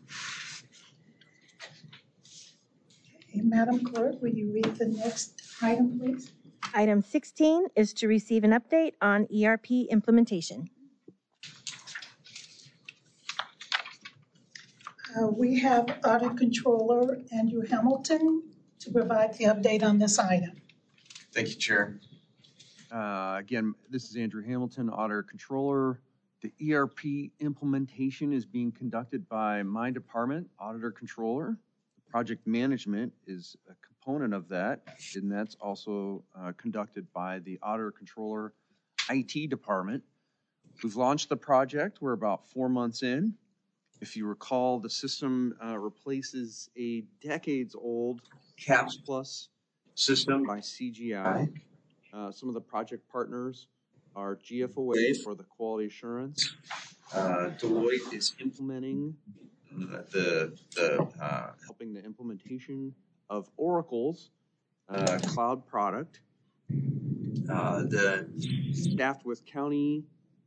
Okay, Madam Clerk, will you read the next item, please? Item 16 is to receive an update on ERP implementation. We have Audit Controller Andrew Hamilton to provide the update on this item. Thank you, Chair. Again, this is Andrew Hamilton, Auditor Controller. The ERP implementation is being conducted by my department, Auditor Controller. Project management is a component of that, and that's also conducted by the Auditor Controller IT department. We've launched the project. We're about 4 months in. If you recall, the system replaces a decades-old CAPS Plus system by CGI. Some of the project partners are GFOA for the quality assurance. Deloitte is implementing helping the implementation of Oracle's cloud product. The staffed with county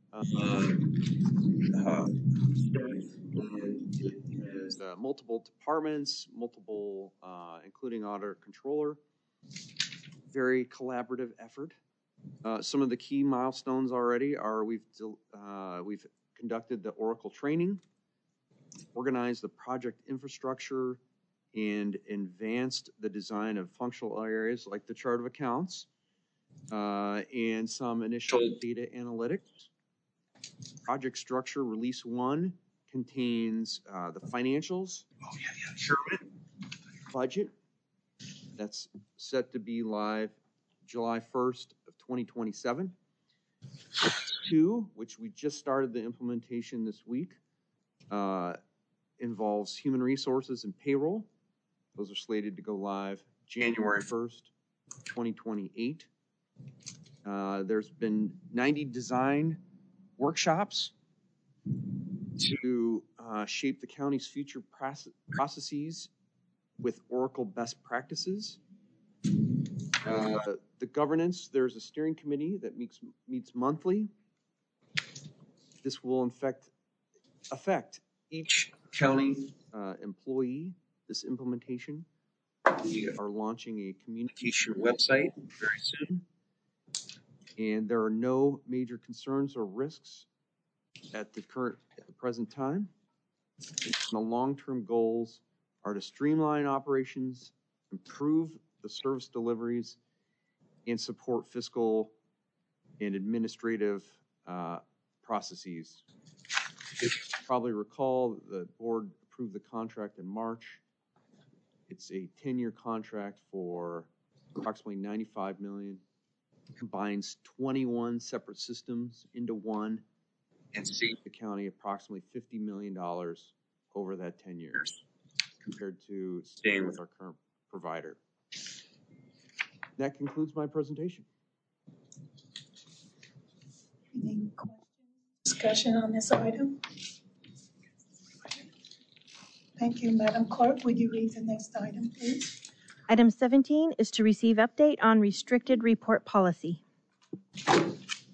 has multiple departments, including Auditor Controller. Very collaborative effort. Some of the key milestones already are we've conducted the Oracle training, organized the project infrastructure, and advanced the design of functional areas like the chart of accounts and some initial data analytics. Project structure release 1 contains the financials, procurement, budget. That's set to be live July 1st of 2027. 2, which we just started the implementation this week, involves human resources and payroll. Those are slated to go live January 1st, 2028. There's been 90 design workshops to shape the county's future processes with Oracle best practices. The governance, there's a steering committee that meets monthly. This will affect each county employee, this implementation. We are launching a communication website very soon. And there are no major concerns or risks at the present time. And the long-term goals are to streamline operations, improve the service deliveries, and support fiscal and administrative processes. You probably recall the board approved the contract in March. It's a 10-year contract for approximately $95 million. It combines 21 separate systems into one and saves the county approximately $50 million over that 10 years compared to staying with our current provider. That concludes my presentation. Any questions, discussion on this item? Thank you, Madam Clerk. Would you read the next item, please? Item 17 is to receive update on restricted report policy. I'll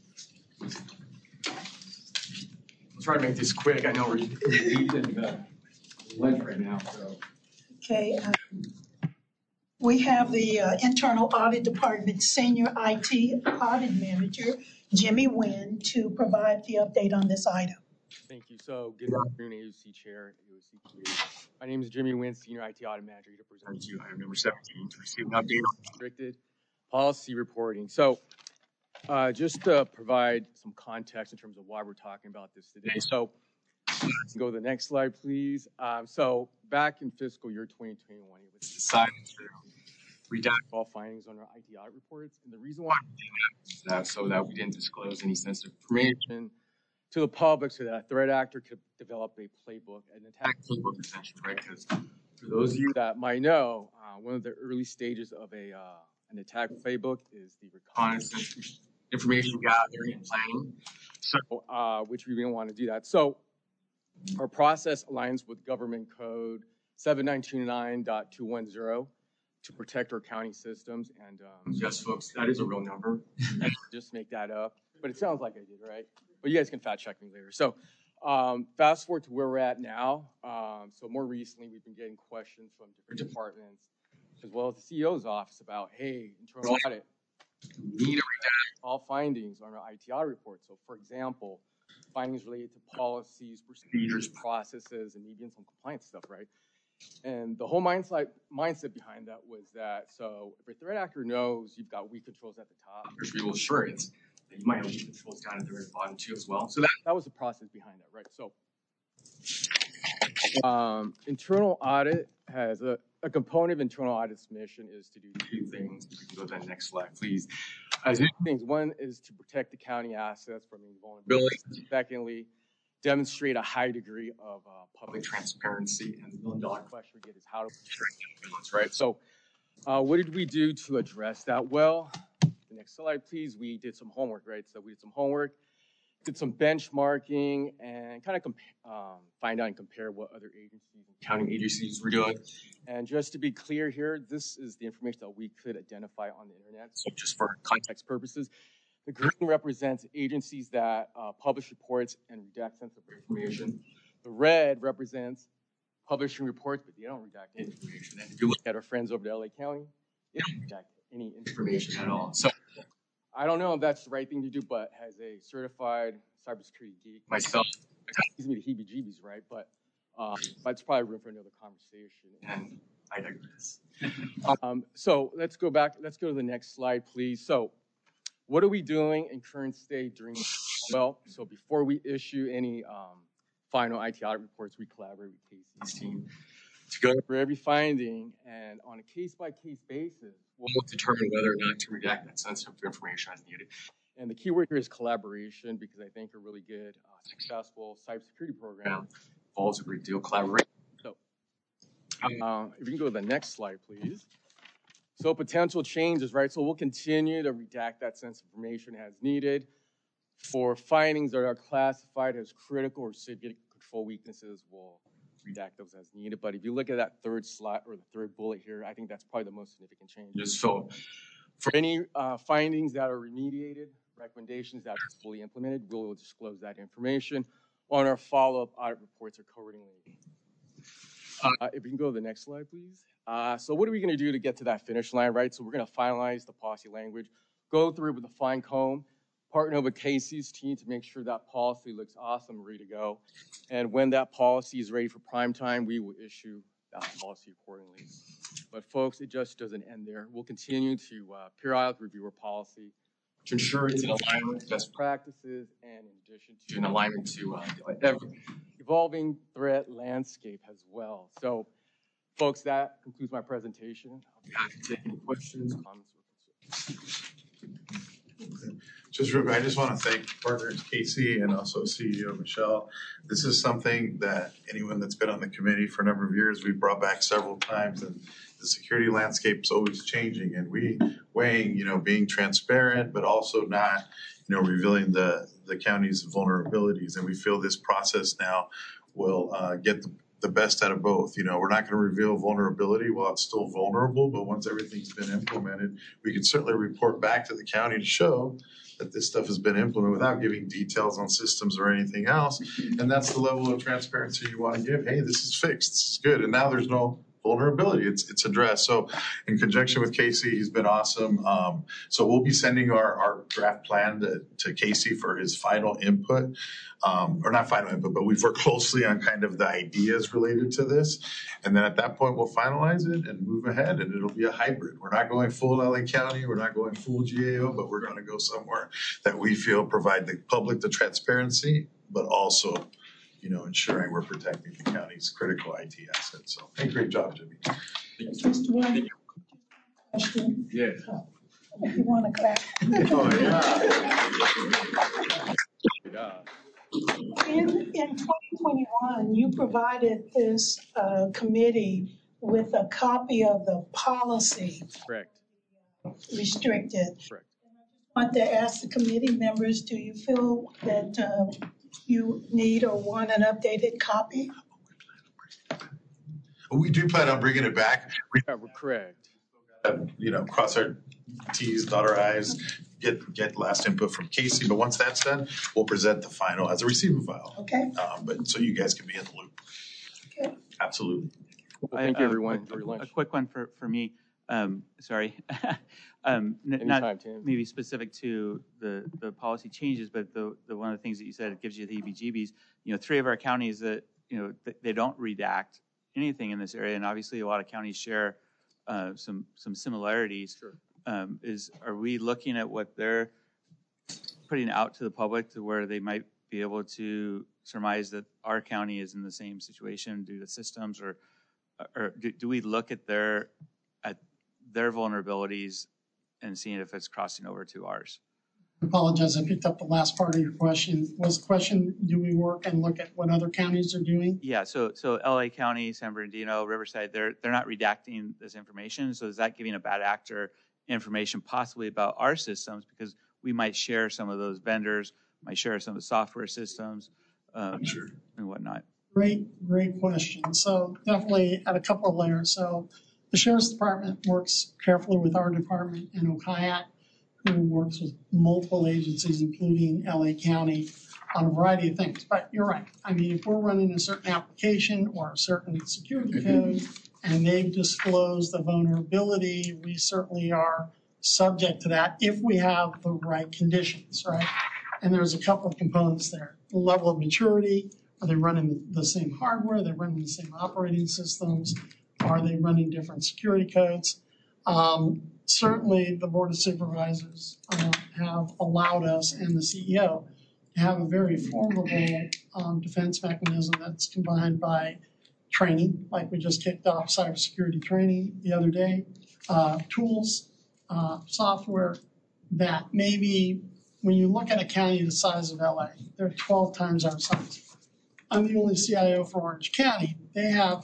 try to make this quick. I know we're deep in lunch right now, so. Okay. We have the Internal Audit Department Senior IT Audit Manager, Jimmy Nguyen, to provide the update on this item. Thank you. So good afternoon, AOC Chair, AOC Committee. My name is Jimmy Nguyen, Senior IT Audit Manager, here to present to you item number 17 to receive an update on restricted policy reporting. So just to provide some context in terms of why we're talking about this today. So let's go to the next slide, please. So back in fiscal year 2021, it was decided to redact all findings on our IT audit reports. And the reason why we did that is so that we didn't disclose any sensitive information to the public so that a threat actor could develop a playbook, an attack playbook essentially, right? Because for those of you that might know, one of the early stages of an attack playbook is the reconnaissance, information gathering and planning, so which we didn't want to do that. So our process aligns with Government Code 7929.210 to protect our county systems. And yes, folks, that is a real number. Just make that up. But it sounds like I did, right? But you guys can fact check me later. So fast forward to where we're at now. So more recently, we've been getting questions from different departments, as well as the CEO's office about, hey, internal audit, we need to redact all findings on our IT audit report. So for example, findings related to policies, procedures, processes, and even some compliance stuff, right? And the whole mindset behind that was that, so if a threat actor knows you've got weak controls at the top, there's real assurance that you might have weak controls down at the very bottom too as well. So that was the process behind that, right? So internal audit has a component of internal audit's mission is to do two things. You can go to the next slide, please. Two things. One is to protect the county assets from any vulnerabilities. Secondly, demonstrate a high degree of public transparency. And the million-dollar question we get is how to protect influence, right? So what did we do to address that? Well, the next slide, please. We did some homework, right? So we did some homework, did some benchmarking, and kind of find out and compare what other agencies and county agencies were doing. And just to be clear here, this is the information that we could identify on the internet. So just for context purposes, the green represents agencies that publish reports and redact sensitive information. The red represents publishing reports, but they don't redact any information. And if you look at our friends over to LA County, they don't redact any information at all. So I don't know if that's the right thing to do, but as a certified cybersecurity geek myself, it kind of gives me the heebie-jeebies, right? But that's probably room for another conversation, and I digress. So let's go back. Let's go to the next slide, please. So what are we doing in current state during? Well, so before we issue any final IT audit reports, we collaborate with Casey's team to go over every finding, and on a case-by-case basis, we'll determine whether or not to redact that sensitive information as needed. And the key word here is collaboration, because I think a really good, successful cybersecurity program involves a great deal of collaboration. So if you can go to the next slide, please. So potential changes, right? So we'll continue to redact that sensitive information as needed. For findings that are classified as critical or significant control weaknesses, we'll redact those as needed. But if you look at that third slide or the third bullet here, I think that's probably the most significant change. So for any findings that are remediated, recommendations that are fully implemented, we'll disclose that information on our follow-up audit reports accordingly. If you can go to the next slide, please. So what are we going to do to get to that finish line, right? So we're going to finalize the policy language go through it with a fine comb, partner with Casey's team to make sure that policy looks awesome, ready to go. And when that policy is ready for prime time, we will issue that policy accordingly. But folks, it just doesn't end there. We'll continue to periodically review our policy to ensure it's in alignment with best practices and in addition to in alignment to evolving threat landscape as well. So folks, that concludes my presentation. I'll be happy to take any questions, comments, or concerns. I just want to thank partners Casey and also CEO Michelle. This is something that anyone that's been on the committee for a number of years, we've brought back several times, and the security landscape is always changing, and we weighing, being transparent, but also not, revealing the county's vulnerabilities. And we feel this process now will get the best out of both. We're not going to reveal vulnerability while it's still vulnerable, but once everything's been implemented, we can certainly report back to the county to show that this stuff has been implemented without giving details on systems or anything else. And that's the level of transparency you want to give. Hey, this is fixed. This is good. And now there's no vulnerability. It's addressed. So in conjunction with Casey, he's been awesome. So we'll be sending our draft plan to Casey for his final input. Or not final input, but we've worked closely on kind of the ideas related to this. And then at that point, we'll finalize it and move ahead, and it'll be a hybrid. We're not going full LA County, we're not going full GAO, but we're going to go somewhere that we feel provide the public the transparency, but also, ensuring we're protecting the county's critical IT assets. So, hey, great job, Jimmy. Just one question. Yeah. If you want to clap. Oh, yeah. In 2021, you provided this committee with a copy of the policy. Correct. Restricted. Correct. I want to ask the committee members, do you feel that you need or want an updated copy? We do plan on bringing it back. We're correct. Cross our T's, dot our I's, get last input from Casey. But once that's done, we'll present the final as a receiving file. Okay. But so you guys can be in the loop. Okay. Absolutely. Well, thank you, everyone. A quick one for me. Sorry. Anytime, Tim. Maybe specific to the policy changes, but the one of the things that you said, it gives you the heebie-jeebies. 3 of our counties that, they don't redact anything in this area, and obviously a lot of counties share some similarities. Sure. Are we looking at what they're putting out to the public to where they might be able to surmise that our county is in the same situation due to systems, or do we look at their vulnerabilities and seeing if it's crossing over to ours? I apologize, I picked up the last part of your question. Was the question, do we work and look at what other counties are doing? Yeah, so LA County, San Bernardino, Riverside, they're not redacting this information. So is that giving a bad actor information possibly about our systems, because we might share some of those vendors, might share some of the software systems, sure, and whatnot? Great question. So definitely at a couple of layers. So the Sheriff's Department works carefully with our department in Ukiah, who works with multiple agencies, including LA County, on a variety of things. But you're right. I mean, if we're running a certain application or a certain security code and they've disclosed the vulnerability, we certainly are subject to that if we have the right conditions, right? And there's a couple of components there. The level of maturity, are they running the same hardware? Are they running the same operating systems? Are they running different security codes? Certainly, the Board of Supervisors have allowed us and the CEO to have a very formidable defense mechanism that's combined by training, like we just kicked off cybersecurity training the other day, tools, software that maybe when you look at a county the size of LA, they're 12 times our size. I'm the only CIO for Orange County. They have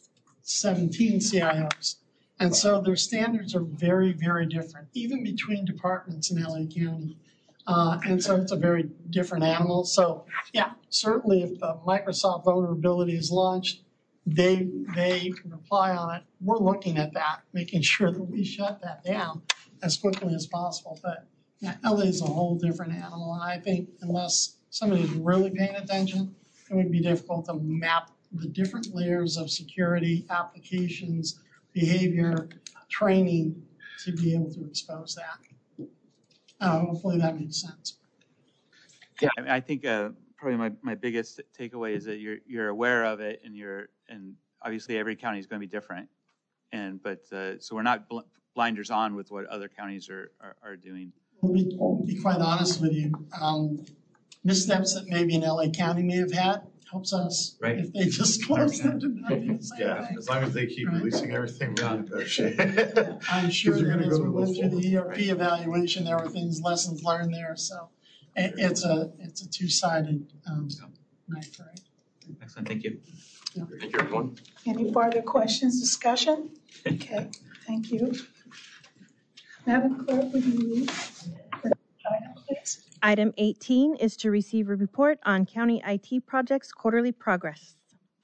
17 CIOs. And so their standards are very, very different, even between departments in LA County. And so it's a very different animal. So yeah, certainly if the Microsoft vulnerability is launched, they reply on it. We're looking at that, making sure that we shut that down as quickly as possible. But yeah, LA is a whole different animal. And I think unless somebody's really paying attention, it would be difficult to map the different layers of security, applications, behavior, training to be able to expose that. Hopefully that makes sense. Yeah, I mean, I think probably my biggest takeaway is that you're aware of it, and obviously every county is going to be different, so we're not blinders on with what other counties are doing. We'll be quite honest with you. Missteps that maybe in LA County may have had helps us if they disclose them to not do the same thing. As long as they keep releasing everything, we're in better shape. I'm sure that as we went through the ERP evaluation, there were lessons learned there. So it's a two-sided knife, right? Excellent, thank you. Yeah. Thank you, everyone. Any further questions, discussion? Okay, thank you. Madam Clerk, would you read the item, please? Item 18 is to receive a report on county IT projects quarterly progress.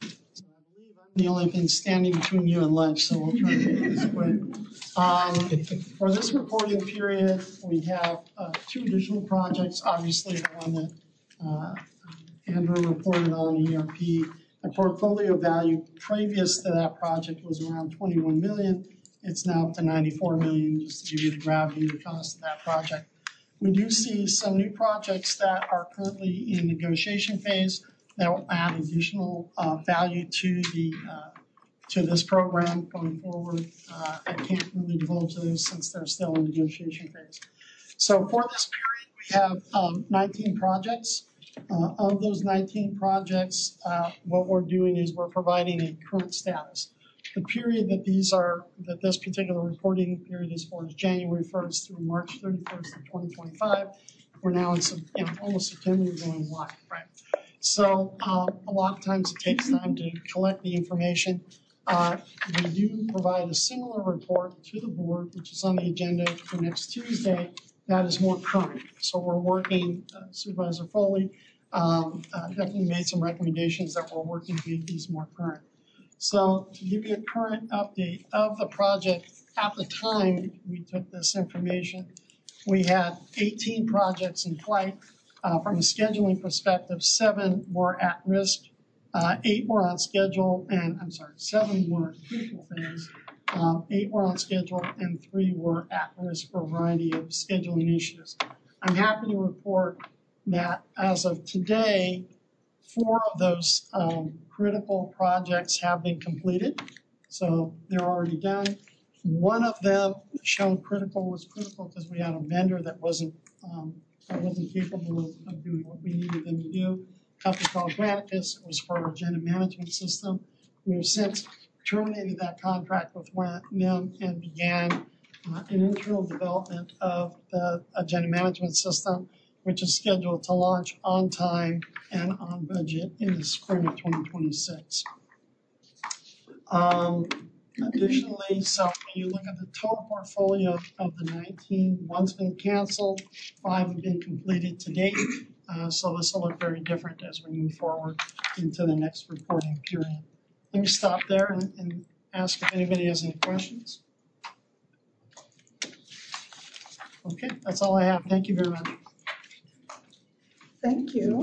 The only thing standing between you and lunch, so we'll try to do this quick. For this reporting period, we have 2 additional projects. Obviously, the one that Andrew reported on, ERP. The portfolio value previous to that project was around $21 million. It's now up to $94 million, just to give you the gravity of the cost of that project. We do see some new projects that are currently in negotiation phase that will add additional value to this program going forward. I can't really divulge those since they're still in negotiation phase. So for this period, we have 19 projects. Of those 19 projects, what we're doing is we're providing a current status. The period that this particular reporting period is for is January 1st through March 31st of 2025. We're now in almost September, we're going live, right? So a lot of times it takes time to collect the information. We do provide a similar report to the board, which is on the agenda for next Tuesday. That is more current. So we're working, Supervisor Foley definitely made some recommendations that we're working to make these more current. So to give you a current update of the project, at the time we took this information, we had 18 projects in flight. From a scheduling perspective, 7 were at risk, 8 were on schedule, 7 were in critical phase, 8 were on schedule, and 3 were at risk for a variety of scheduling issues. I'm happy to report that as of today, 4 of those critical projects have been completed, so they're already done. One of them shown critical was critical because we had a vendor that wasn't capable of doing what we needed them to do. A company called Granicus. It was for our agenda management system. We have since terminated that contract with them and began an internal development of the agenda management system, which is scheduled to launch on time and on budget in the spring of 2026. Additionally, so when you look at the total portfolio of the 19, one's been canceled, 5 have been completed to date. So this will look very different as we move forward into the next reporting period. Let me stop there and ask if anybody has any questions. Okay, that's all I have. Thank you very much. Thank you.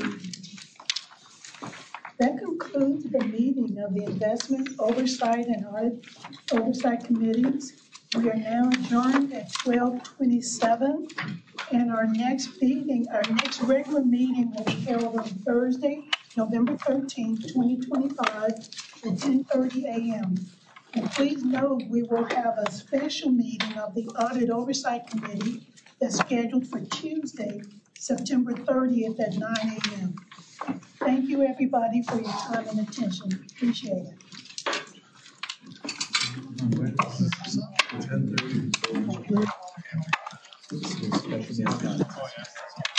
That concludes the meeting of the Investment Oversight and Audit Oversight Committees. We are now adjourned at 12:27, and our next regular meeting will be held on Thursday, November 13th, 2025 at 10:30 a.m. And please note, we will have a special meeting of the Audit Oversight Committee that's scheduled for Tuesday, September 30th at 9 a.m. Thank you, everybody, for your time and attention. Appreciate it.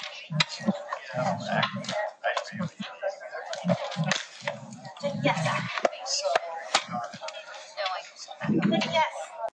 Yes.